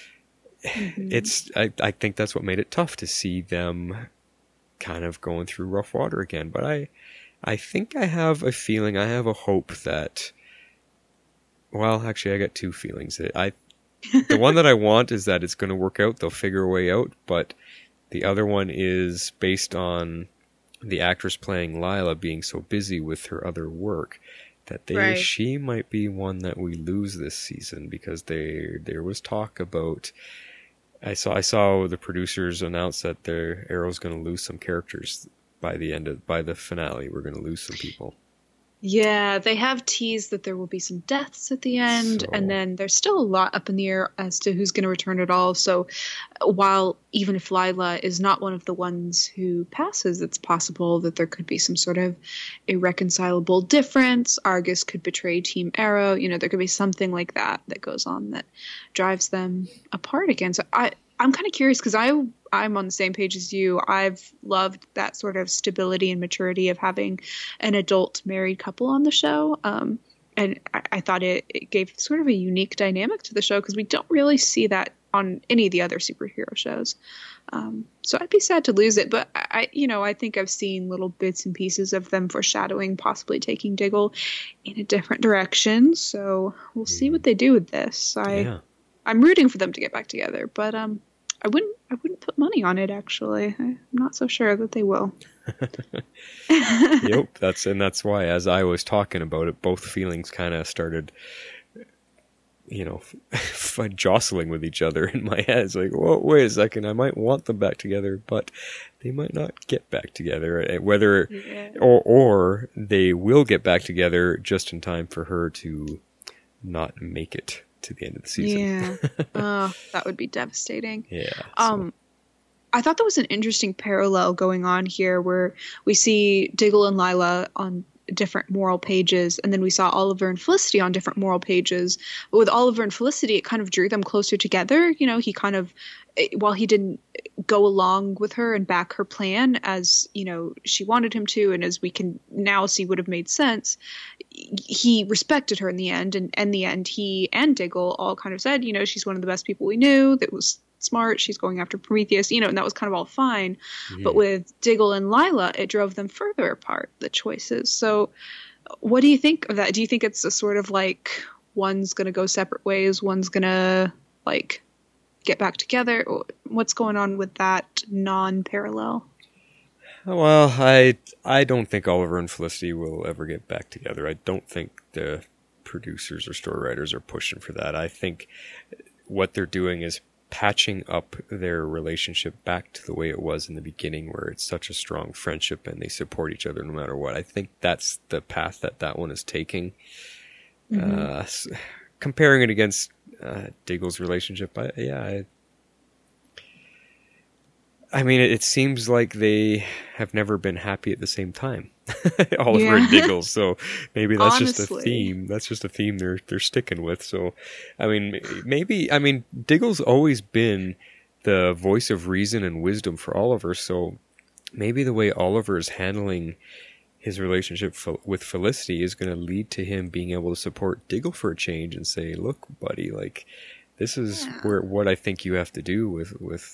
I think that's what made it tough to see them kind of going through rough water again. But I think I have a feeling, I have a hope that, well, actually I got two feelings. The one that I want is that it's going to work out, they'll figure a way out, but the other one is based on the actress playing Lila being so busy with her other work that she might be one that we lose this season, because there was talk about. I saw the producers announce that Arrow's going to lose some characters by the finale. We're going to lose some people.
Yeah, they have teased that there will be some deaths at the end, and then there's still a lot up in the air as to who's going to return at all. So while even if Lila is not one of the ones who passes, it's possible that there could be some sort of irreconcilable difference. Argus could betray Team Arrow. There could be something like that goes on that drives them apart again. So I'm kind of curious, because I'm on the same page as you. I've loved that sort of stability and maturity of having an adult married couple on the show. And I thought it gave sort of a unique dynamic to the show, because we don't really see that on any of the other superhero shows. So I'd be sad to lose it. But I think I've seen little bits and pieces of them foreshadowing possibly taking Diggle in a different direction. So we'll see what they do with this. I'm rooting for them to get back together, but I wouldn't put money on it, actually. I'm not so sure that they will.
Yep, that's why, as I was talking about it, both feelings kind of started, jostling with each other in my head. It's like, whoa, wait a second, I might want them back together, but they might not get back together. Whether, or they will get back together just in time for her to not make it to the end of the season.
Yeah. That would be devastating.
Yeah.
I thought that was an interesting parallel going on here, where we see Diggle and Lila on different moral pages, and then we saw Oliver and Felicity on different moral pages. But with Oliver and Felicity, it kind of drew them closer together. He kind of, while he didn't go along with her and back her plan as, she wanted him to, and as we can now see would have made sense, he respected her in the end. And in the end, he and Diggle all kind of said, she's one of the best people we knew, that was smart, she's going after Prometheus, and that was kind of all fine. Mm-hmm. But with Diggle and Lila, it drove them further apart, the choices. So what do you think of that? Do you think it's a sort of like one's going to go separate ways, one's going to get back together? What's going on with that non-parallel?
Well, I don't think Oliver and Felicity will ever get back together. I don't think the producers or story writers are pushing for that. I think what they're doing is patching up their relationship back to the way it was in the beginning, where it's such a strong friendship and they support each other no matter what. I think that's the path that one is taking. Mm-hmm. Comparing it against Diggle's relationship, I mean, it seems like they have never been happy at the same time. Oliver and Diggle. So maybe that's just a theme. That's just a theme they're sticking with. So, Diggle's always been the voice of reason and wisdom for Oliver. So maybe the way Oliver is handling his relationship with Felicity is going to lead to him being able to support Diggle for a change and say, "Look, buddy, this is what I think you have to do with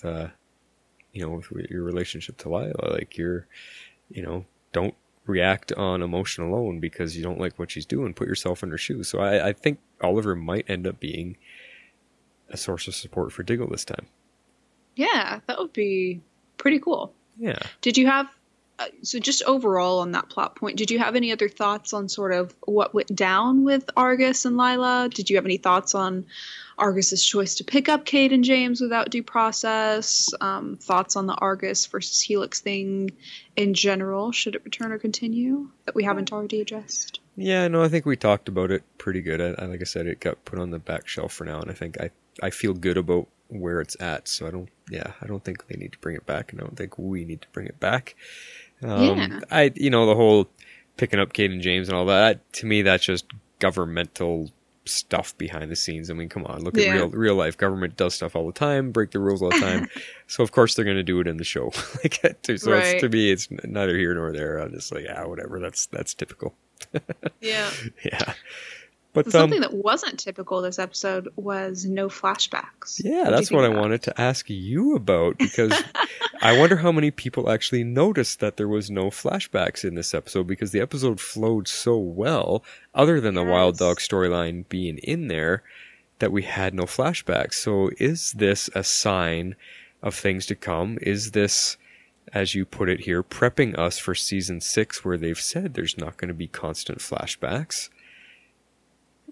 your relationship to Lila. Don't react on emotion alone because you don't like what she's doing. Put yourself in her shoes." So I think Oliver might end up being a source of support for Diggle this time. Yeah,
that would be pretty cool.
Yeah.
Did you have, so just overall on that plot point, did you have any other thoughts on sort of what went down with Argus and Lila? Did you have any thoughts on Argus's choice to pick up Cade and James without due process? Thoughts on the Argus versus Helix thing in general? Should it return or continue that we haven't already addressed?
Yeah, no, I think we talked about it pretty good. Like I said, it got put on the back shelf for now, and I think I feel good about where it's at. So I don't think they need to bring it back, and I don't think we need to bring it back. The whole picking up Cade and James and all that, to me, that's just governmental stuff behind the scenes. I mean, come on, look at real life. Government does stuff all the time, break the rules all the time. So of course they're going to do it in the show. To me, it's neither here nor there. I'm just like, whatever. That's typical.
Yeah.
Yeah. But
something that wasn't typical this episode was no flashbacks.
Yeah, that's what I wanted to ask you about, because I wonder how many people actually noticed that there was no flashbacks in this episode, because the episode flowed so well, other than the Wild Dog storyline being in there, that we had no flashbacks. So is this a sign of things to come? Is this, as you put it here, prepping us for season 6, where they've said there's not going to be constant flashbacks?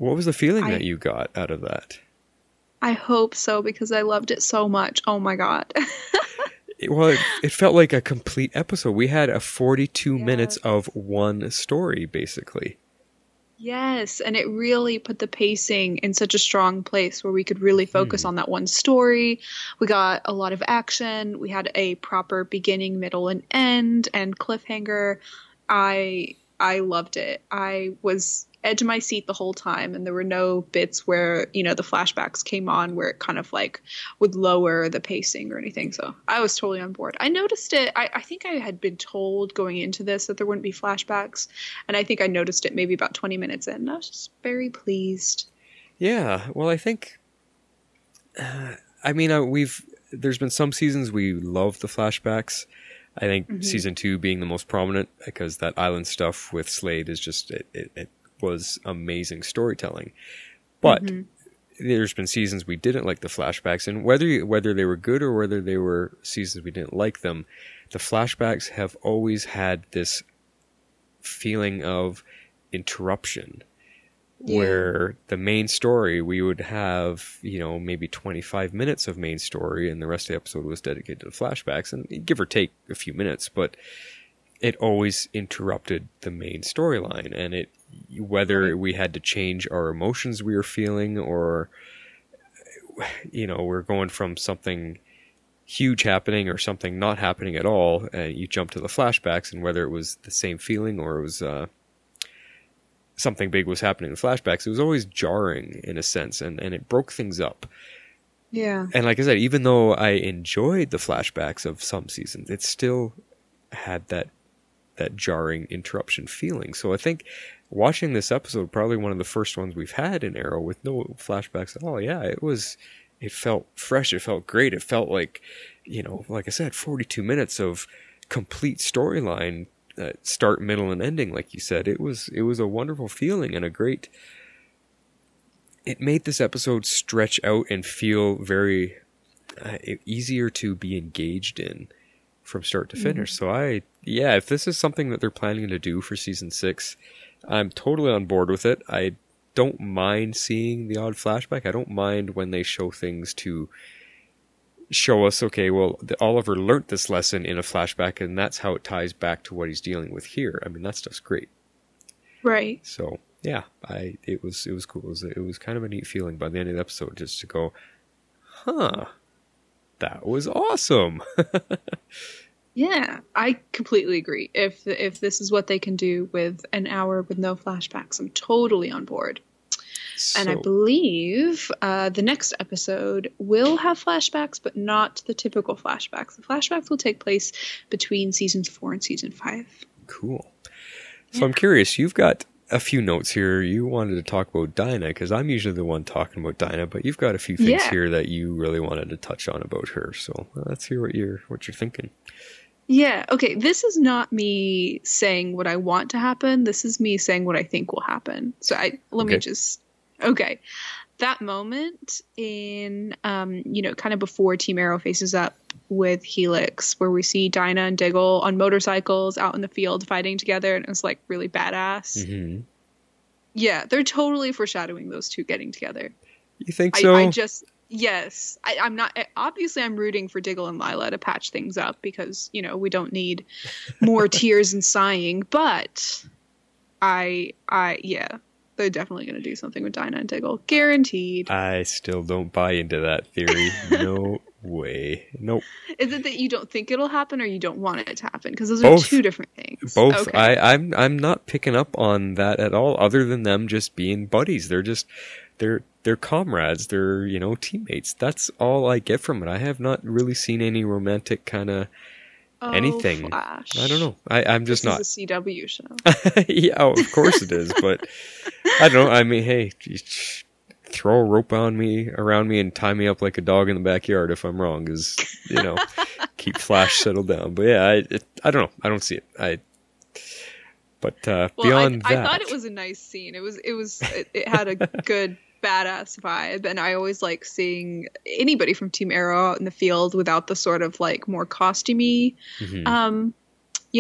What was the feeling that you got out of that?
I hope so, because I loved it so much. Oh my God.
Well, it felt like a complete episode. We had a 42 minutes of one story, basically.
Yes, and it really put the pacing in such a strong place where we could really focus on that one story. We got a lot of action. We had a proper beginning, middle, and end, and cliffhanger. I loved it. I was edge of my seat the whole time, and there were no bits where, you know, the flashbacks came on where it kind of like would lower the pacing or anything. So I was totally on board. I noticed it. I think I had been told going into this that there wouldn't be flashbacks, and I think I noticed it maybe about 20 minutes in. I was just very pleased.
Yeah, well, I think there's been some seasons we love the flashbacks. I think season 2 being the most prominent, because that island stuff with Slade is just it was amazing storytelling. But there's been seasons we didn't like the flashbacks, and whether they were good or whether they were seasons we didn't like them, the flashbacks have always had this feeling of interruption. Where the main story, we would have, you know, maybe 25 minutes of main story, and the rest of the episode was dedicated to the flashbacks, and give or take a few minutes, but it always interrupted the main storyline, and whether we had to change our emotions we were feeling, or, you know, we're going from something huge happening or something not happening at all, and you jump to the flashbacks, and whether it was the same feeling or it was something big was happening in the flashbacks, it was always jarring in a sense, and it broke things up.
Yeah.
And like I said, even though I enjoyed the flashbacks of some seasons, it still had that jarring interruption feeling. So I think watching this episode, probably one of the first ones we've had in Arrow with no flashbacks at all, yeah, it felt fresh, it felt great, it felt like, you know, like I said, 42 minutes of complete storyline, start, middle, and ending, like you said. It was a wonderful feeling, and it made this episode stretch out and feel very easier to be engaged in from start to finish. So if this is something that they're planning to do for season 6, I'm totally on board with it. I don't mind seeing the odd flashback. I don't mind when they show things to show us, okay, well, Oliver learnt this lesson in a flashback, and that's how it ties back to what he's dealing with here. I mean, that stuff's great.
Right.
So, yeah, it was cool. It was kind of a neat feeling by the end of the episode just to go, that was awesome.
Yeah, I completely agree. If this is what they can do with an hour with no flashbacks, I'm totally on board. And I believe the next episode will have flashbacks, but not the typical flashbacks. The flashbacks will take place between seasons 4 and season 5.
Cool. So I'm curious, you've got a few notes here. You wanted to talk about Dinah, because I'm usually the one talking about Dinah, but you've got a few things here that you really wanted to touch on about her. So let's hear what you're thinking.
Yeah, okay. This is not me saying what I want to happen. This is me saying what I think will happen. So let me just... Okay, that moment in, kind of before Team Arrow faces up with Helix, where we see Dinah and Diggle on motorcycles out in the field fighting together, and it's like really badass. Mm-hmm. Yeah, they're totally foreshadowing those two getting together.
You think so?
Yes. I'm not, obviously I'm rooting for Diggle and Lila to patch things up, because, you know, we don't need more tears and sighing, but yeah. They're definitely going to do something with Dinah and Diggle. Guaranteed.
I still don't buy into that theory. No way. Nope.
Is it that you don't think it'll happen, or you don't want it to happen? Because those are two different things.
Both.
Okay.
I'm not picking up on that at all, other than them just being buddies. They're comrades. They're, you know, teammates. That's all I get from it. I have not really seen any romantic kind of anything.
Flash.
I don't know. I'm just not.
This is a CW show.
Yeah, of course it is. But I don't know. I mean, hey, throw a rope around me and tie me up like a dog in the backyard if I'm wrong, because, you know, keep Flash settled down. But yeah, I don't know. I don't see it. Beyond that,
I thought it was a nice scene. It had a good badass vibe, and I always like seeing anybody from Team Arrow out in the field without the sort of like more costumey,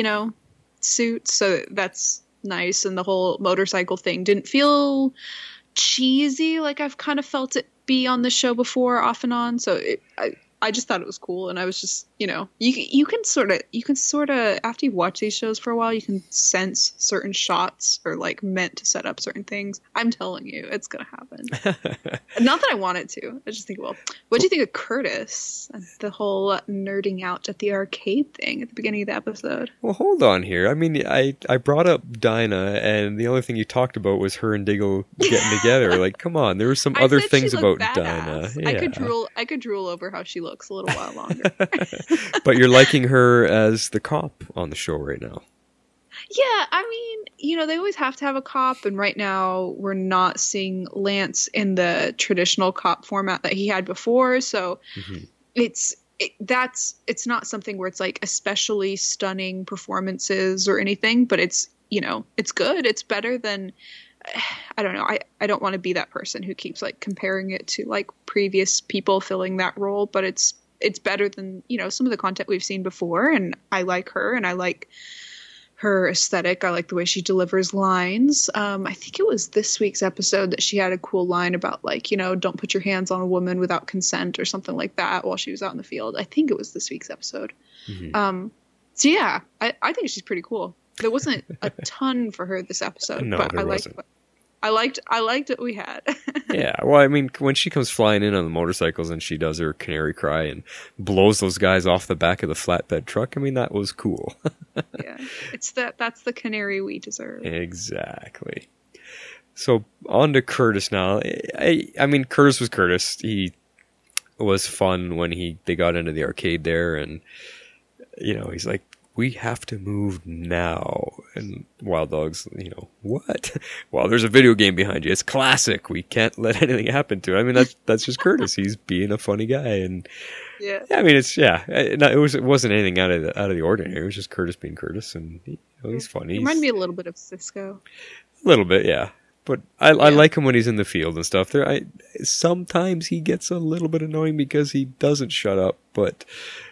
suits. So that's nice, and the whole motorcycle thing didn't feel cheesy like I've kind of felt it be on the show before, off and on. So I just thought it was cool, and I was just, you can sort of after you watch these shows for a while, you can sense certain shots are like meant to set up certain things. I'm telling you, it's gonna happen. Not that I want it to. I just think, well, what do you think of Curtis and the whole nerding out at the arcade thing at the beginning of the episode?
Well, hold on here. I mean, I brought up Dinah, and the only thing you talked about was her and Diggle getting together. Like, come on, there were some other things about Dinah. Yeah.
I could drool over how she looks a little while longer.
But you're liking her as the cop on the show right now.
Yeah, I mean, they always have to have a cop, and right now we're not seeing Lance in the traditional cop format that he had before, so it's not something where it's like especially stunning performances or anything, but it's good. It's better than, I don't know. I don't want to be that person who keeps like comparing it to like previous people filling that role, but it's better than, some of the content we've seen before. And I like her, and I like her aesthetic. I like the way she delivers lines. I think it was this week's episode that she had a cool line about like, don't put your hands on a woman without consent or something like that while she was out in the field. I think it was this week's episode. So yeah, I think she's pretty cool. There wasn't a ton for her this episode,
no,
but
there wasn't.
I liked what we had.
Yeah, well, I mean, when she comes flying in on the motorcycles and she does her canary cry and blows those guys off the back of the flatbed truck, I mean, that was cool.
Yeah, that's the canary we deserve.
Exactly. So on to Curtis now. I mean, Curtis was Curtis. He was fun when they got into the arcade there, and he's like, we have to move now. And Wild Dog's, what? Well, there's a video game behind you. It's classic. We can't let anything happen to it. I mean, that's just Curtis. He's being a funny guy. And
yeah,
I mean, it wasn't anything out of the ordinary. It was just Curtis being Curtis, and he's funny.
He reminded me a little bit of Cisco.
A little bit, yeah. But I like him when he's in the field and stuff. Sometimes he gets a little bit annoying because he doesn't shut up, but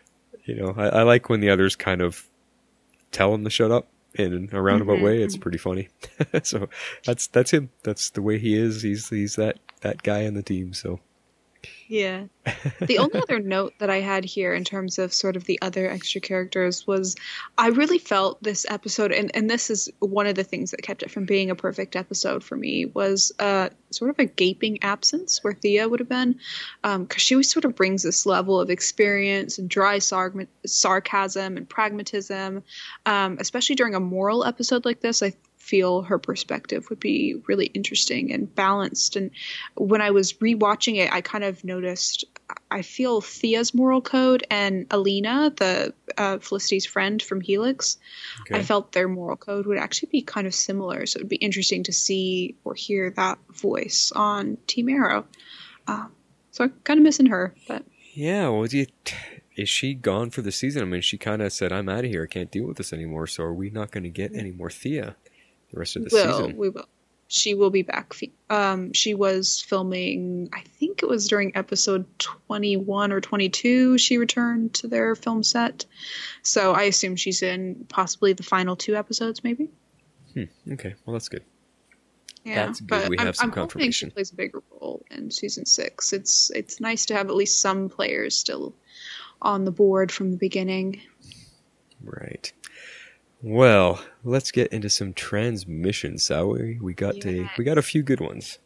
I like when the others kind of tell him to shut up in a roundabout way. It's pretty funny. So that's him. That's the way he is. He's that guy on the team. So
yeah. The only other note that I had here in terms of sort of the other extra characters was I really felt this episode, and this is one of the things that kept it from being a perfect episode for me, was sort of a gaping absence where Thea would have been, because she always sort of brings this level of experience and dry sarcasm and pragmatism, especially during a moral episode like this. I feel her perspective would be really interesting and balanced. And when I was rewatching it, I kind of noticed, I feel Thea's moral code and Alina, the Felicity's friend from Helix, I felt their moral code would actually be kind of similar. So it would be interesting to see or hear that voice on Team Arrow. So I'm kind of missing her. But
yeah, well, is she gone for the season? I mean, she kind of said, I'm out of here. I can't deal with this anymore. So are we not going to get any more Thea the rest of the season?
We will. She will be back. She was filming, I think it was during episode 21 or 22, she returned to their film set. So I assume she's in possibly the final 2 episodes, maybe.
Okay, well, that's good.
Yeah,
that's good. We have some confirmation.
I'm hoping she plays a bigger role in season 6. It's nice to have at least some players still on the board from the beginning.
Right. Well, let's get into some transmissions, shall we? We got a few good ones.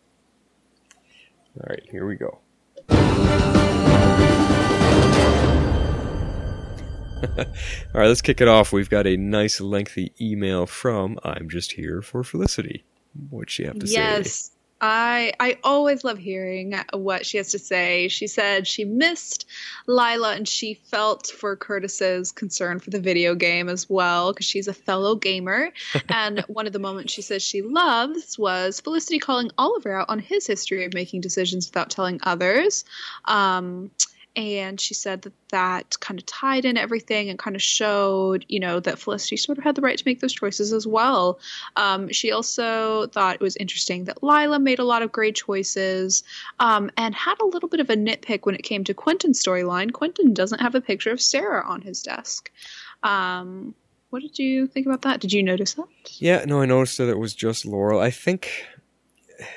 All right, here we go. All right, let's kick it off. We've got a nice lengthy email from I'm Just Here for Felicity. What'd she have to say?
Yes. I always love hearing what she has to say. She said she missed Lila and she felt for Curtis's concern for the video game as well, because she's a fellow gamer. And one of the moments she says she loves was Felicity calling Oliver out on his history of making decisions without telling others. And she said that kind of tied in everything and kind of showed, that Felicity sort of had the right to make those choices as well. She also thought it was interesting that Lila made a lot of great choices, and had a little bit of a nitpick when it came to Quentin's storyline. Quentin doesn't have a picture of Sarah on his desk. What did you think about that? Did you notice that?
Yeah, no, I noticed that it was just Laurel. I think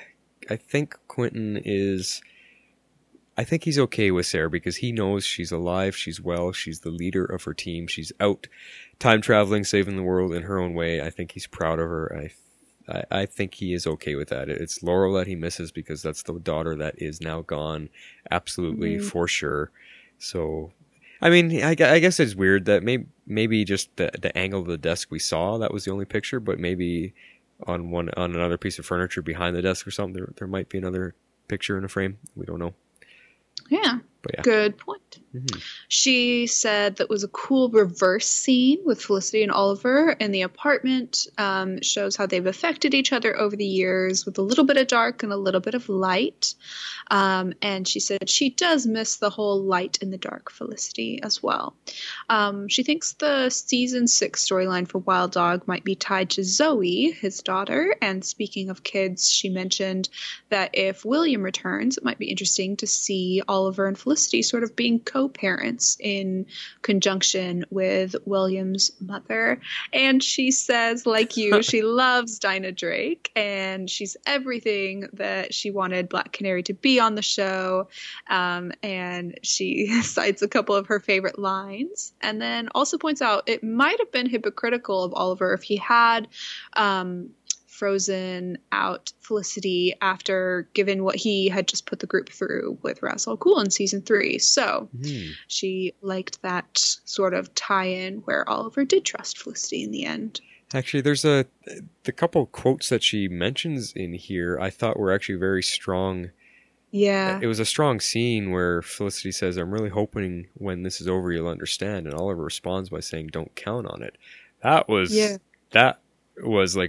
think Quentin is... I think he's okay with Sarah because he knows she's alive, she's well, she's the leader of her team, she's out time traveling, saving the world in her own way. I think he's proud of her. I think he is okay with that. It's Laurel that he misses because that's the daughter that is now gone, absolutely, for sure. So, I mean, I guess it's weird that maybe just the angle of the desk we saw, that was the only picture, but maybe on another piece of furniture behind the desk or something, there might be another picture in a frame. We don't know.
Yeah.
But yeah.
Good point. Mm-hmm. She said that was a cool reverse scene with Felicity and Oliver in the apartment. Shows how they've affected each other over the years with a little bit of dark and a little bit of light. And she said she does miss the whole light in the dark Felicity as well. She thinks the season 6 storyline for Wild Dog might be tied to Zoe, his daughter. And speaking of kids, she mentioned that if William returns, it might be interesting to see Oliver and Felicity sort of being co-parents in conjunction with William's mother. And she says, like you, she loves Dinah Drake, and she's everything that she wanted Black Canary to be on the show. And she cites a couple of her favorite lines, and then also points out it might have been hypocritical of Oliver if he had frozen out Felicity after given what he had just put the group through with Ra's al Ghul in season 3. So she liked that sort of tie-in where Oliver did trust Felicity in the end.
Actually, there's the couple quotes that she mentions in here I thought were actually very strong.
Yeah.
It was a strong scene where Felicity says, "I'm really hoping when this is over you'll understand," and Oliver responds by saying, "Don't count on it." That was like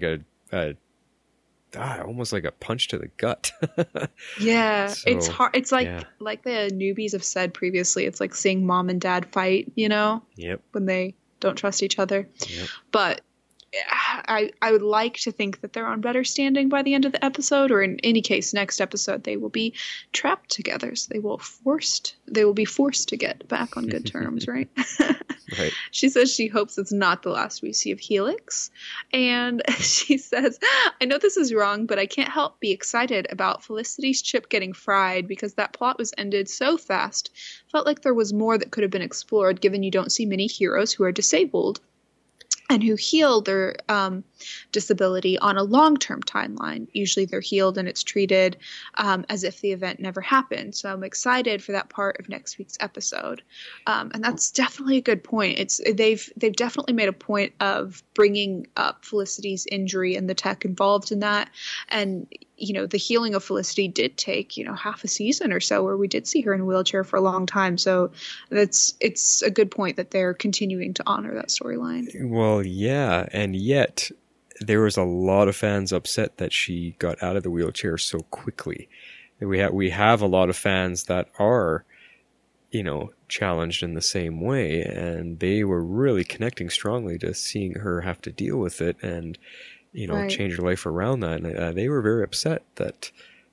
almost like a punch to the gut.
Yeah,
so,
it's hard. It's like the newbies have said previously. It's like seeing mom and dad fight, you know?
Yep.
When they don't trust each other.
Yep.
But I would like to think that they're on better standing by the end of the episode, or in any case, next episode they will be trapped together. So they will be forced to get back on good terms, right?
Right.
She says she hopes it's not the last we see of Helix. And she says, I know this is wrong, but I can't help be excited about Felicity's chip getting fried because that plot was ended so fast. Felt like there was more that could have been explored, given you don't see many heroes who are disabled and who heal their disability on a long-term timeline. Usually they're healed and it's treated as if the event never happened. So I'm excited for that part of next week's episode. And that's definitely a good point. They've definitely made a point of bringing up Felicity's injury and the tech involved in that. And, you know, the healing of Felicity did take, half a season or so where we did see her in a wheelchair for a long time. So it's a good point that they're continuing to honor that storyline.
Well, yeah, and yet there was a lot of fans upset that she got out of the wheelchair so quickly. We have a lot of fans that are, challenged in the same way, and they were really connecting strongly to seeing her have to deal with it and,
right.
change her life around that. And they were very upset that,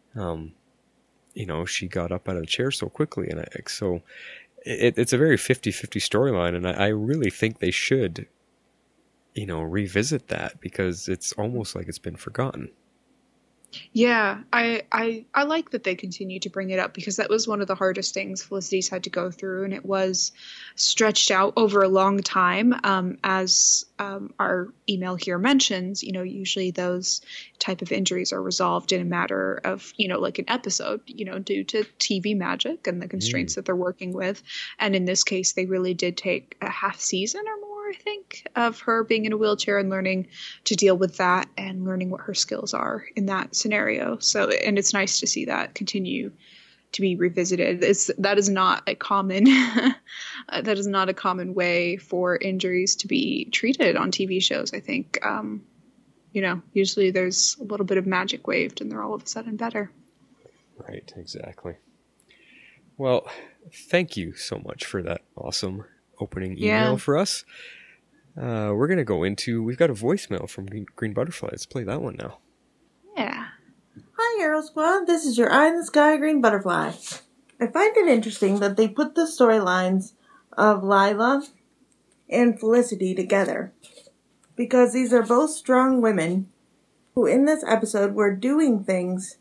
she got up out of the chair so quickly. And so it's a very 50-50 storyline, and I really think they should revisit that because it's almost like it's been forgotten.
Yeah, I like that they continue to bring it up because that was one of the hardest things Felicity's had to go through, and it was stretched out over a long time. As our email here mentions, usually those type of injuries are resolved in a matter of, like an episode, due to TV magic and the constraints that they're working with. And in this case, they really did take a half season or more, I think, of her being in a wheelchair and learning to deal with that and learning what her skills are in that scenario. So, and it's nice to see that continue to be revisited. That is not a common way for injuries to be treated on TV shows. I think, usually there's a little bit of magic waved and they're all of a sudden better.
Right, exactly. Well, thank you so much for that awesome opening email for us. We're going to go we've got a voicemail from Green Butterfly. Let's play that one now.
Yeah.
Hi, Arrow Squad. This is your eye in the sky, Green Butterfly. I find it interesting that they put the storylines of Lila and Felicity together, because these are both strong women who in this episode were doing things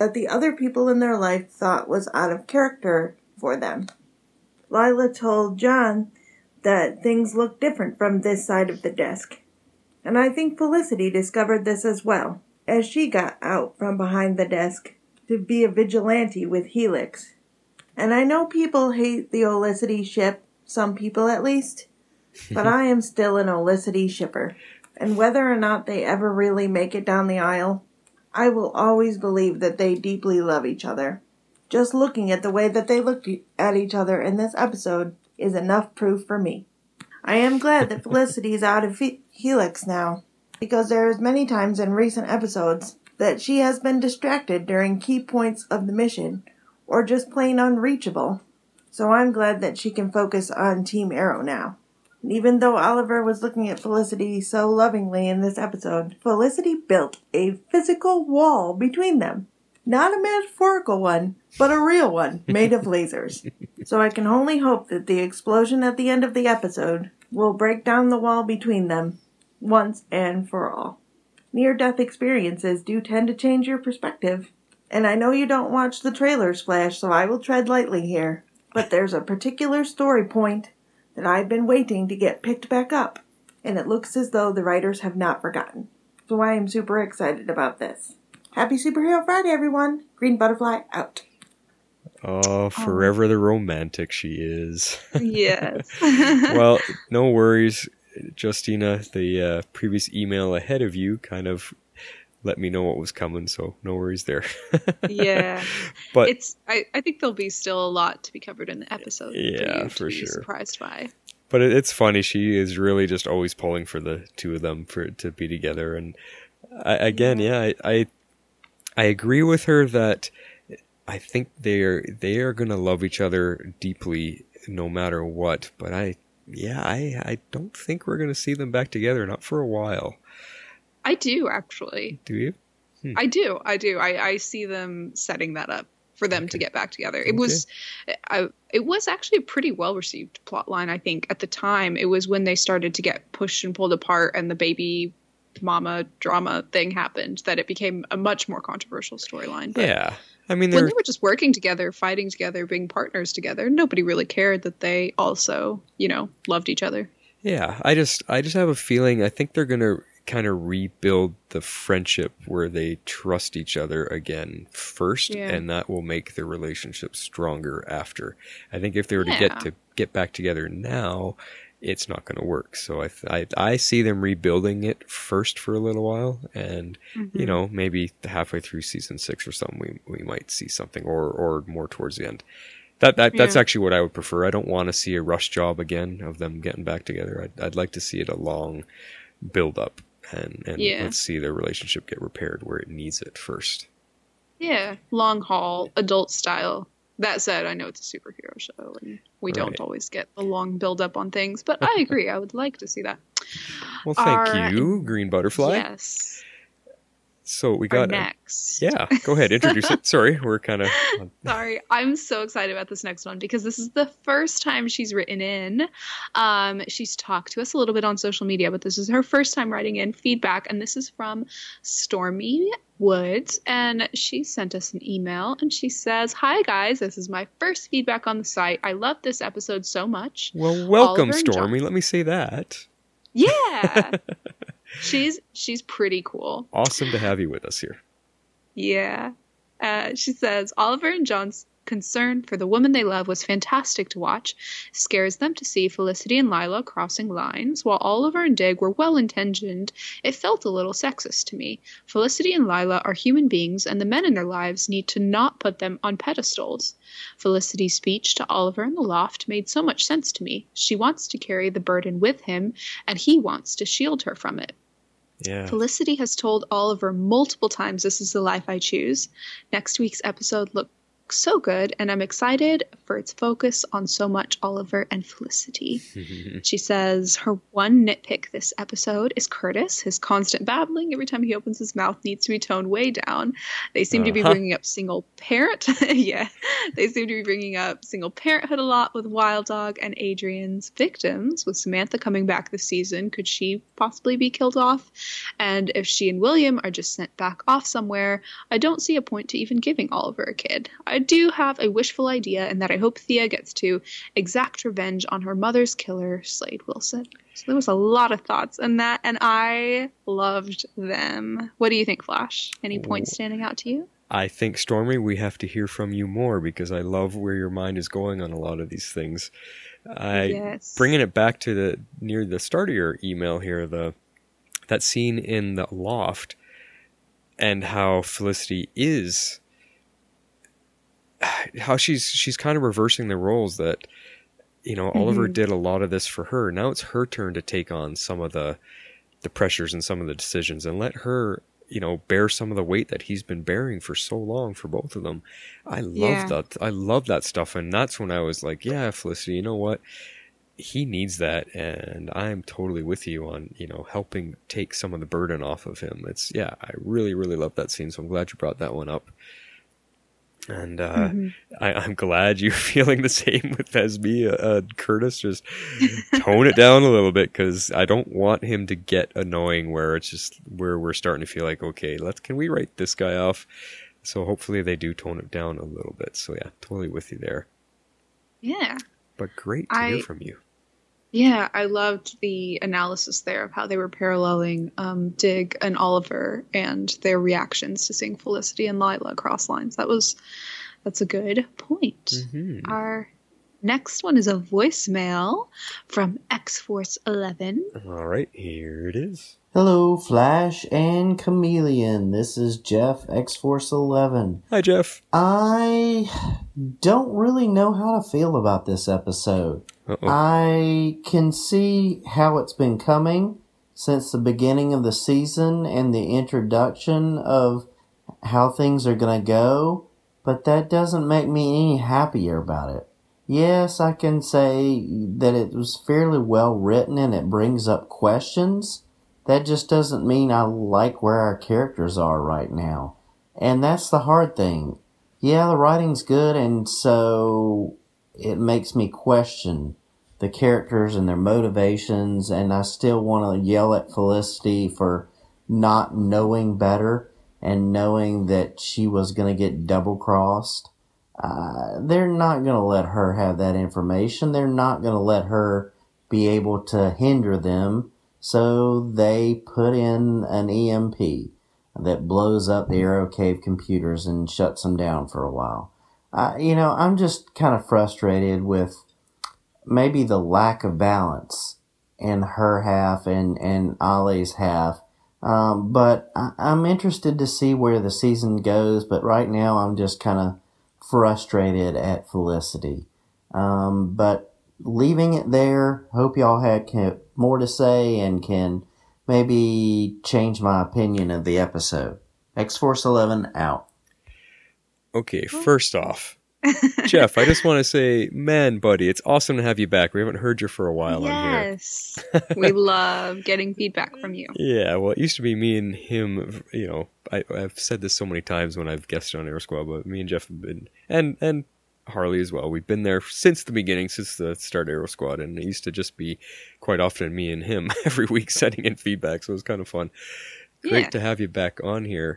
that the other people in their life thought was out of character for them. Lila told John that things looked different from this side of the desk. And I think Felicity discovered this as well, as she got out from behind the desk to be a vigilante with Helix. And I know people hate the Olicity ship, some people at least, but I am still an Olicity shipper. And whether or not they ever really make it down the aisle, I will always believe that they deeply love each other. Just looking at the way that they looked at each other in this episode is enough proof for me. I am glad that Felicity is out of Helix now, because there is many times in recent episodes that she has been distracted during key points of the mission, or just plain unreachable. So I'm glad that she can focus on Team Arrow now. And even though Oliver was looking at Felicity so lovingly in this episode, Felicity built a physical wall between them. Not a metaphorical one, but a real one, made of lasers. So I can only hope that the explosion at the end of the episode will break down the wall between them, once and for all. Near-death experiences do tend to change your perspective. And I know you don't watch the trailers, Flash, so I will tread lightly here. But there's a particular story point that I've been waiting to get picked back up, and it looks as though the writers have not forgotten. So I am super excited about this. Happy Superhero Friday, everyone! Green Butterfly out.
Oh, forever the romantic she is.
Yes.
Well, no worries, Justina. The previous email ahead of you kind of let me know what was coming, so no worries there.
Yeah.
But
I think there'll be still a lot to be covered in the episode.
Yeah, for sure.
Surprised by.
But it's funny. She is really just always pulling for the two of them to be together. And I agree with her that I think they are going to love each other deeply no matter what. But I don't think we're going to see them back together, not for a while.
I do, actually.
Do you?
I do. I see them setting that up for them to get back together. It was actually a pretty well-received plotline, I think. At the time, it was when they started to get pushed and pulled apart and the baby mama drama thing happened that it became a much more controversial storyline.
Yeah. I mean,
when they were just working together, fighting together, being partners together, nobody really cared that they also, loved each other. Yeah.
I just have a feeling, I think they're going to kind of rebuild the friendship where they trust each other again first, and that will make the relationship stronger after. I think if they were to get back together now, it's not going to work. So I see them rebuilding it first for a little while, and maybe halfway through season 6 or something, we might see something, or more towards the end. That's actually what I would prefer. I don't want to see a rush job again of them getting back together. I'd like to see it a long build up. And let's see their relationship get repaired where it needs it first. Yeah, long haul, adult style. That said, I know it's a superhero show, and we don't always get the long build up on things, but I agree. I would like to see that. Well, thank you, Green Butterfly. Yes. So we got next. Yeah, go ahead, introduce it. Sorry, we're kind of. Sorry, I'm so excited about this next one because this is the first time she's written in. She's talked to us a little bit on social media, but this is her first time writing in feedback, and this is from Stormy Woods, and she sent us an email, and she says, "Hi guys, this is my first feedback on the site. I love this episode so much." Well, welcome, Stormy. Let me say that. Yeah. She's pretty cool. Awesome to have you with us here. Yeah. She says, Oliver and John's concern for the woman they love was fantastic to watch. Scares them to see Felicity and Lila crossing lines. While Oliver and Dig were well-intentioned, it felt a little sexist to me. Felicity and Lila are human beings, and the men in their lives need to not put them on pedestals. Felicity's speech to Oliver in the loft made so much sense to me. She wants to carry the burden with him, and he wants to shield her from it. Yeah. Felicity has told Oliver multiple times, this is the life I choose. Next week's episode looks
looks so good, and I'm excited for its focus on so much Oliver and Felicity. She says her one nitpick this episode is Curtis. His constant babbling every time he opens his mouth needs to be toned way down. They seem to be bringing up single parent. Yeah, they seem to be bringing up single parenthood a lot with Wild Dog and Adrian's victims. With Samantha coming back this season, could she possibly be killed off? And if she and William are just sent back off somewhere, I don't see a point to even giving Oliver a kid. I do have a wishful idea in that I hope Thea gets to exact revenge on her mother's killer, Slade Wilson. So there was a lot of thoughts in that, and I loved them. What do you think, Flash? Any points standing out to you?
I think, Stormy, we have to hear from you more because I love where your mind is going on a lot of these things. Bringing it back to near the start of your email here, that scene in the loft and how Felicity is, how she's kind of reversing the roles that, Oliver did a lot of this for her. Now it's her turn to take on some of the pressures and some of the decisions and let her, bear some of the weight that he's been bearing for so long for both of them. I love that. I love that stuff. And that's when I was like, yeah, Felicity, you know what? He needs that. And I'm totally with you on, helping take some of the burden off of him. I really, really love that scene. So I'm glad you brought that one up. And I'm glad you're feeling the same as me, Curtis. Just tone it down a little bit because I don't want him to get annoying where it's just where we're starting to feel like, okay, can we write this guy off? So hopefully they do tone it down a little bit. So yeah, totally with you there.
Yeah.
But great to hear from you.
Yeah, I loved the analysis there of how they were paralleling Dig and Oliver and their reactions to seeing Felicity and Lila cross lines. That's a good point. Mm-hmm. Our next one is a voicemail from X-Force 11.
All right, here it is.
Hello, Flash and Chameleon. This is Jeff, X-Force 11.
Hi, Jeff.
I don't really know how to feel about this episode. Uh-oh. I can see how it's been coming since the beginning of the season and the introduction of how things are going to go, but that doesn't make me any happier about it. Yes, I can say that it was fairly well written and it brings up questions. That just doesn't mean I like where our characters are right now. And that's the hard thing. Yeah, the writing's good, and so it makes me question the characters and their motivations, and I still want to yell at Felicity for not knowing better and knowing that she was going to get double-crossed. They're not going to let her have that information. They're not going to let her be able to hinder them. So they put in an EMP that blows up the Arrow Cave computers and shuts them down for a while. I'm just kind of frustrated with maybe the lack of balance in her half and Ollie's half. But I'm interested to see where the season goes. But right now I'm just kind of frustrated at Felicity. But leaving it there, hope y'all had more to say and can maybe change my opinion of the episode. X-Force 11 out.
Okay, first off, Jeff, I just want to say, man, buddy, it's awesome to have you back. We haven't heard you for a while on here.
Yes, we love getting feedback from you.
Yeah, well, it used to be me and him, I've said this so many times when I've guested on Arrow Squad, but me and Jeff have been, and Harley as well. We've been there since the beginning, since the start of Arrow Squad, and it used to just be quite often me and him every week sending in feedback, so it was kind of fun. Great to have you back on here.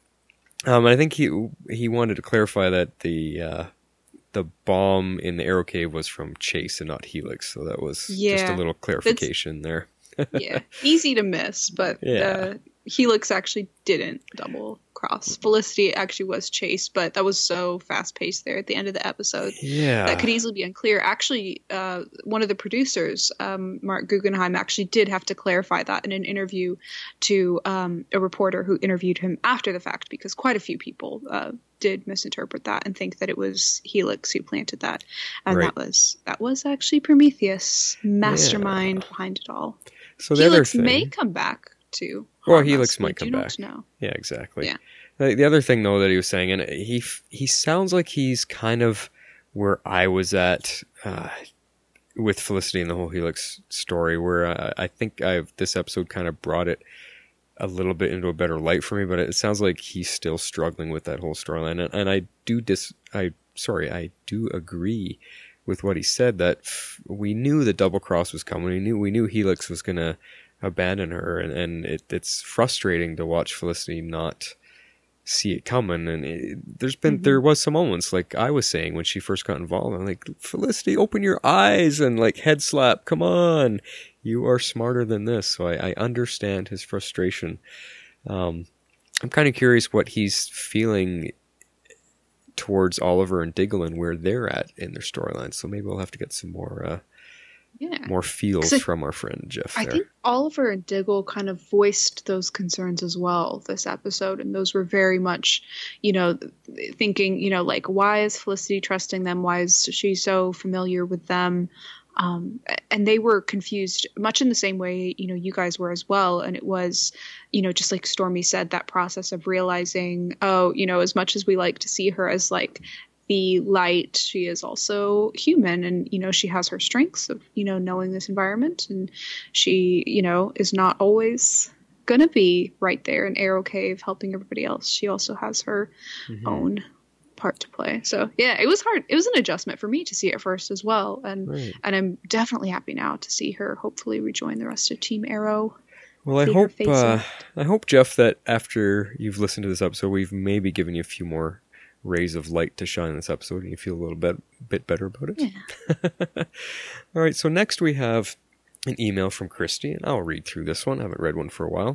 I think he wanted to clarify that the bomb in the Arrow Cave was from Chase and not Helix, so that was just a little clarification there.
Easy to miss, but Helix actually didn't double cross. Felicity actually was Chase, but that was so fast paced there at the end of the episode.
Yeah,
that could easily be unclear. Actually, one of the producers, Mark Guggenheim, actually did have to clarify that in an interview to a reporter who interviewed him after the fact, because quite a few people did misinterpret that and think that it was Helix who planted that, and that was actually Prometheus, mastermind behind it all.
So
Helix may come back too.
Well, Helix might come back.
Know.
Yeah, exactly.
Yeah.
The other thing, though, that he was saying, and he sounds like he's kind of where I was at with Felicity and the whole Helix story, where I think this episode kind of brought it a little bit into a better light for me, but it sounds like he's still struggling with that whole storyline. And I do agree with what he said, that we knew the double cross was coming. We knew Helix was going to abandon her, and it's frustrating to watch Felicity not see it coming. And there was some moments, like I was saying when she first got involved, I'm like, Felicity, open your eyes, and like head slap, come on, you are smarter than this. So I understand his frustration. I'm kind of curious what he's feeling towards Oliver and Diggle and where they're at in their storyline. So maybe we'll have to get some more more feels from our friend Jeff there.
I think Oliver and Diggle kind of voiced those concerns as well this episode, and those were very much, thinking, like, why is Felicity trusting them? Why is she so familiar with them? And they were confused much in the same way, you guys were as well. And it was, just like Stormy said, that process of realizing, as much as we like to see her as like the light, she is also human, and she has her strengths of knowing this environment, and she is not always gonna be right there in Arrow Cave helping everybody else. She also has her own part to play. So yeah, it was hard. It was an adjustment for me to see it first as well, and I'm definitely happy now to see her hopefully rejoin the rest of Team Arrow.
Well, I hope, Jeff, that after you've listened to this episode, we've maybe given you a few more rays of light to shine in this episode, and you feel a little bit better about it.
Yeah.
All right, so next we have an email from Christy, and I'll read through this one. I haven't read one for a while.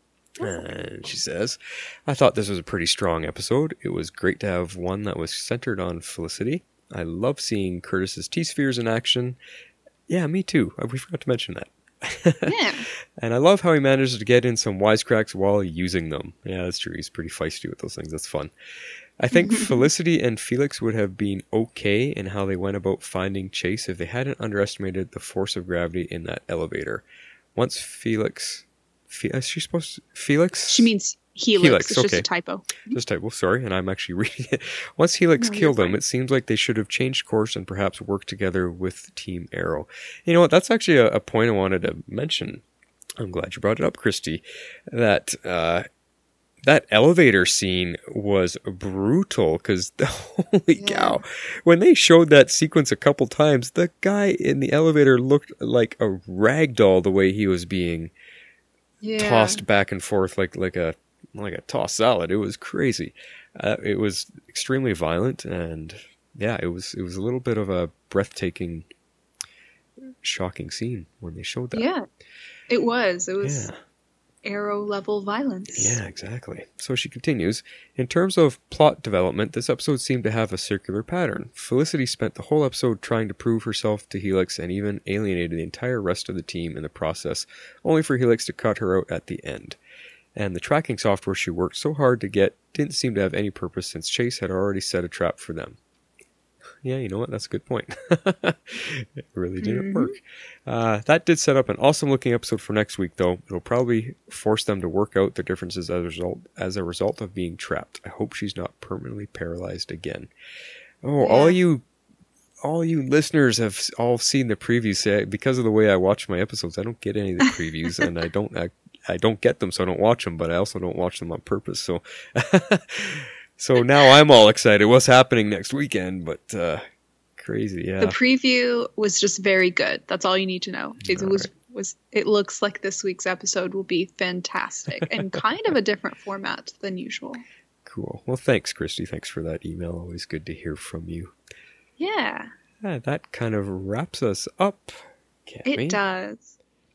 And she says, I thought this was a pretty strong episode. It was great to have one that was centered on Felicity. I love seeing Curtis's T-spheres in action. Yeah, me too. We forgot to mention that.
Yeah.
And I love how he manages to get in some wisecracks while using them. Yeah, that's true. He's pretty feisty with those things. That's fun. I think Felicity and Felix would have been okay in how they went about finding Chase if they hadn't underestimated the force of gravity in that elevator. Once Felix... is she supposed to... Felix?
She means Helix. It's
okay.
Just a typo.
Just a typo, sorry, and I'm actually reading it. Once Helix killed him, it seems like they should have changed course and perhaps worked together with Team Arrow. You know what? That's actually a point I wanted to mention. I'm glad you brought it up, Christy. That elevator scene was brutal, because holy cow, when they showed that sequence a couple times, the guy in the elevator looked like a rag doll the way he was being tossed back and forth like a tossed salad. It was crazy. It was extremely violent, and it was a little bit of a breathtaking, shocking scene when they showed that.
Yeah, it was. It was Arrow level violence.
Yeah, exactly. So she continues, in terms of plot development, this episode seemed to have a circular pattern. Felicity spent the whole episode trying to prove herself to Helix and even alienated the entire rest of the team in the process, only for Helix to cut her out at the end. And the tracking software she worked so hard to get didn't seem to have any purpose since Chase had already set a trap for them. Yeah, you know what? That's a good point. It really didn't work. That did set up an awesome looking episode for next week, though. It'll probably force them to work out their differences as a result of being trapped. I hope she's not permanently paralyzed again. Oh, yeah. All you listeners have all seen the previews. Because of the way I watch my episodes, I don't get any of the previews, and I don't get them, so I don't watch them. But I also don't watch them on purpose. So. So now I'm all excited. What's happening next weekend? But crazy, yeah.
The preview was just very good. That's all you need to know. It looks like this week's episode will be fantastic and kind of a different format than usual.
Cool. Well, thanks, Christy. Thanks for that email. Always good to hear from you.
Yeah.
That kind of wraps us up, Cammy.
It does.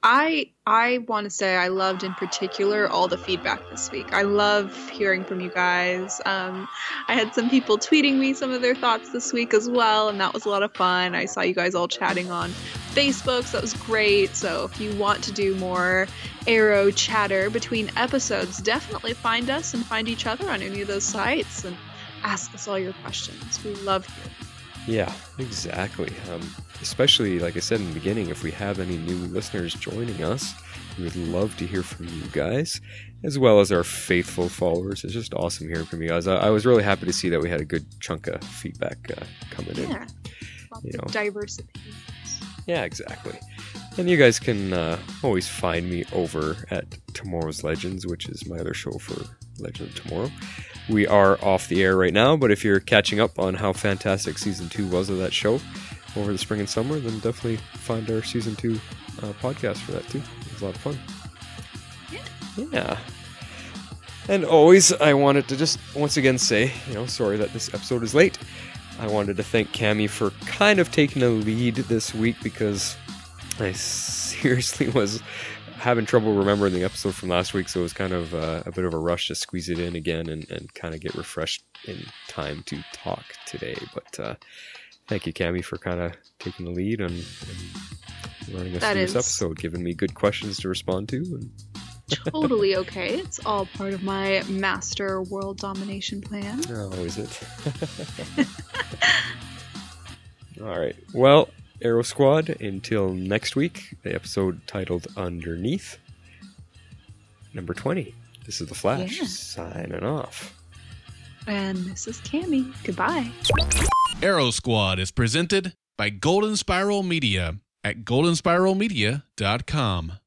I want to say I loved in particular all the feedback this week. I love hearing from you guys. I had some people tweeting me some of their thoughts this week as well, and that was a lot of fun. I saw you guys all chatting on Facebook, so that was great. So if you want to do more Arrow chatter between episodes, definitely find us and find each other on any of those sites and ask us all your questions. We love you.
Yeah, exactly. Especially, like I said in the beginning, if we have any new listeners joining us, We would love to hear from you guys, as well as our faithful followers. It's just awesome hearing from you guys. I was really happy to see that we had a good chunk of feedback coming in.
Yeah, lots of diverse opinions.
Yeah, exactly. And you guys can always find me over at Tomorrow's Legends, which is my other show for Legend of Tomorrow. We are off the air right now, but if you're catching up on how fantastic Season 2 was of that show over the spring and summer, then definitely find our Season 2 podcast for that too. It was a lot of fun. Yeah. And always, I wanted to just once again say, sorry that this episode is late. I wanted to thank Cammie for kind of taking a lead this week because I seriously was having trouble remembering the episode from last week, so it was kind of a bit of a rush to squeeze it in again and kind of get refreshed in time to talk today. But thank you, Cammie, for kind of taking the lead and running us through this episode, giving me good questions to respond to. And
totally okay. It's all part of my master world domination plan.
Oh, is it? All right. Well, Arrow Squad, until next week, the episode titled Underneath, number 20. This is The Flash, signing off.
And this is Cammie. Goodbye.
Arrow Squad is presented by Golden Spiral Media at goldenspiralmedia.com.